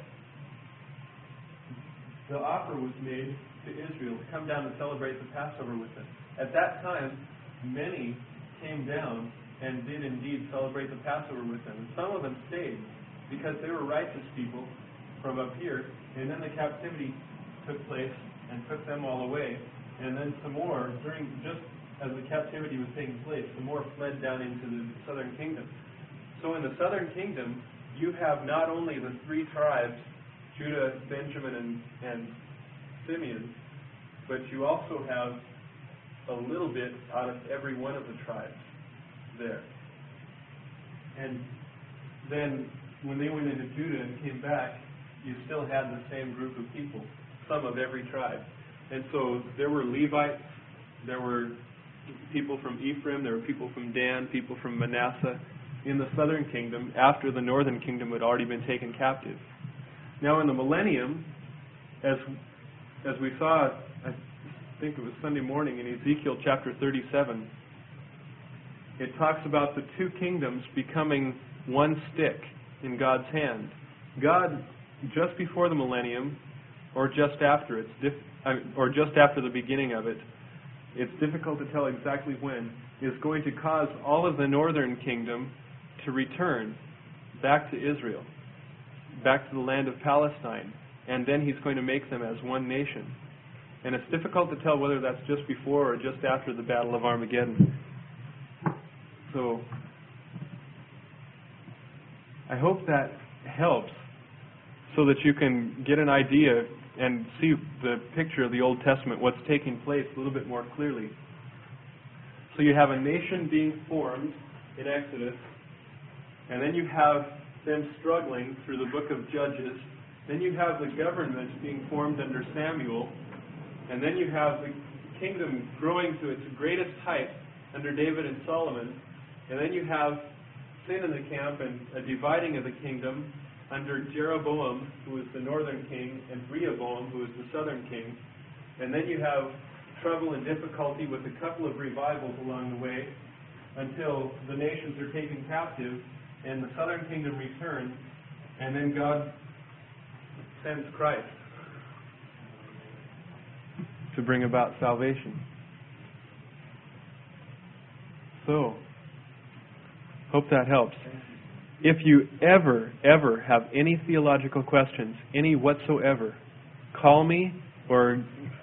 the offer was made to Israel to come down and celebrate the Passover with them. At that time, many came down and did indeed celebrate the Passover with them. And some of them stayed because they were righteous people from up here. And then the captivity took place and took them all away. And then some more, just as the captivity was taking place, some more fled down into the southern kingdom. So in the southern kingdom, you have not only the three tribes, Judah, Benjamin, and Simeon, but you also have a little bit out of every one of the tribes there. And then when they went into Judah and came back, you still had the same group of people, some of every tribe. And so there were Levites, there were people from Ephraim, there were people from Dan, people from Manasseh, in the southern kingdom after the northern kingdom had already been taken captive. Now in the millennium, as we saw, I think it was Sunday morning in Ezekiel chapter 37, it talks about the two kingdoms becoming one stick in God's hand. God, just before the millennium, or just after it, or just after the beginning of it, it's difficult to tell exactly when, is going to cause all of the northern kingdom to return back to Israel, back to the land of Palestine, and then he's going to make them as one nation. And it's difficult to tell whether that's just before or just after the Battle of Armageddon. So I hope that helps so that you can get an idea and see the picture of the Old Testament, what's taking place a little bit more clearly. So you have a nation being formed in Exodus, and then you have them struggling through the book of Judges. Then you have the government being formed under Samuel. And then you have the kingdom growing to its greatest height under David and Solomon. And then you have sin in the camp and a dividing of the kingdom under Jeroboam, who is the northern king, and Rehoboam, who is the southern king. And then you have trouble and difficulty with a couple of revivals along the way until the nations are taken captive and the southern kingdom returns, and then God sends Christ to bring about salvation. So, hope that helps. If you ever have any theological questions, any whatsoever, call me or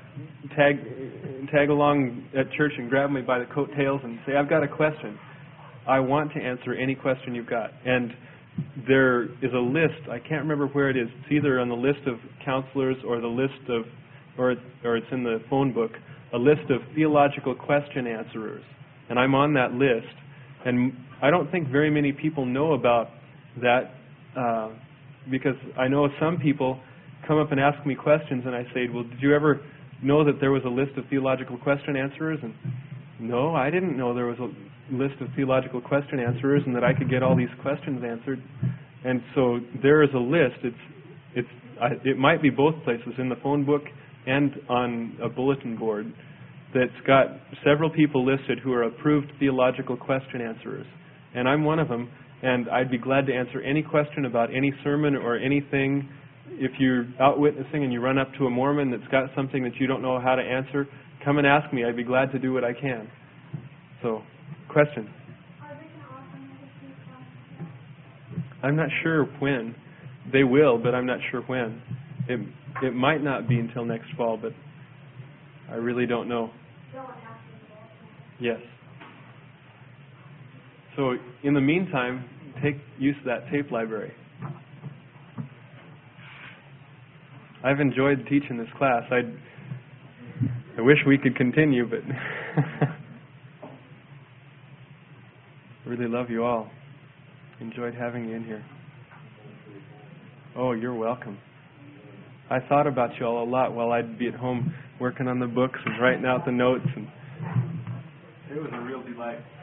tag along at church and grab me by the coattails and say, I've got a question. I want to answer any question you've got. And there is a list, I can't remember where it is. It's either on the list of counselors or the list of, or it's in the phone book, a list of theological question answerers. And I'm on that list. And I don't think very many people know about that because I know some people come up and ask me questions and I say, well, did you ever know that there was a list of theological question answerers? And no, I didn't know there was a list of theological question answerers and that I could get all these questions answered. And so there is a list. It might be both places, in the phone book and on a bulletin board, that's got several people listed who are approved theological question answerers. And I'm one of them, and I'd be glad to answer any question about any sermon or anything. If you're out witnessing and you run up to a Mormon that's got something that you don't know how to answer, come and ask me. I'd be glad to do what I can. So, question? Are they going to offer another free class? I'm not sure when. They will, but I'm not sure when. It might not be until next fall, but I really don't know. Yes. So in the meantime, take use of that tape library. I've enjoyed teaching this class. I wish we could continue, but I really love you all. Enjoyed having you in here. Oh, you're welcome. I thought about you all a lot while I'd be at home working on the books and writing out the notes, and it was a real delight.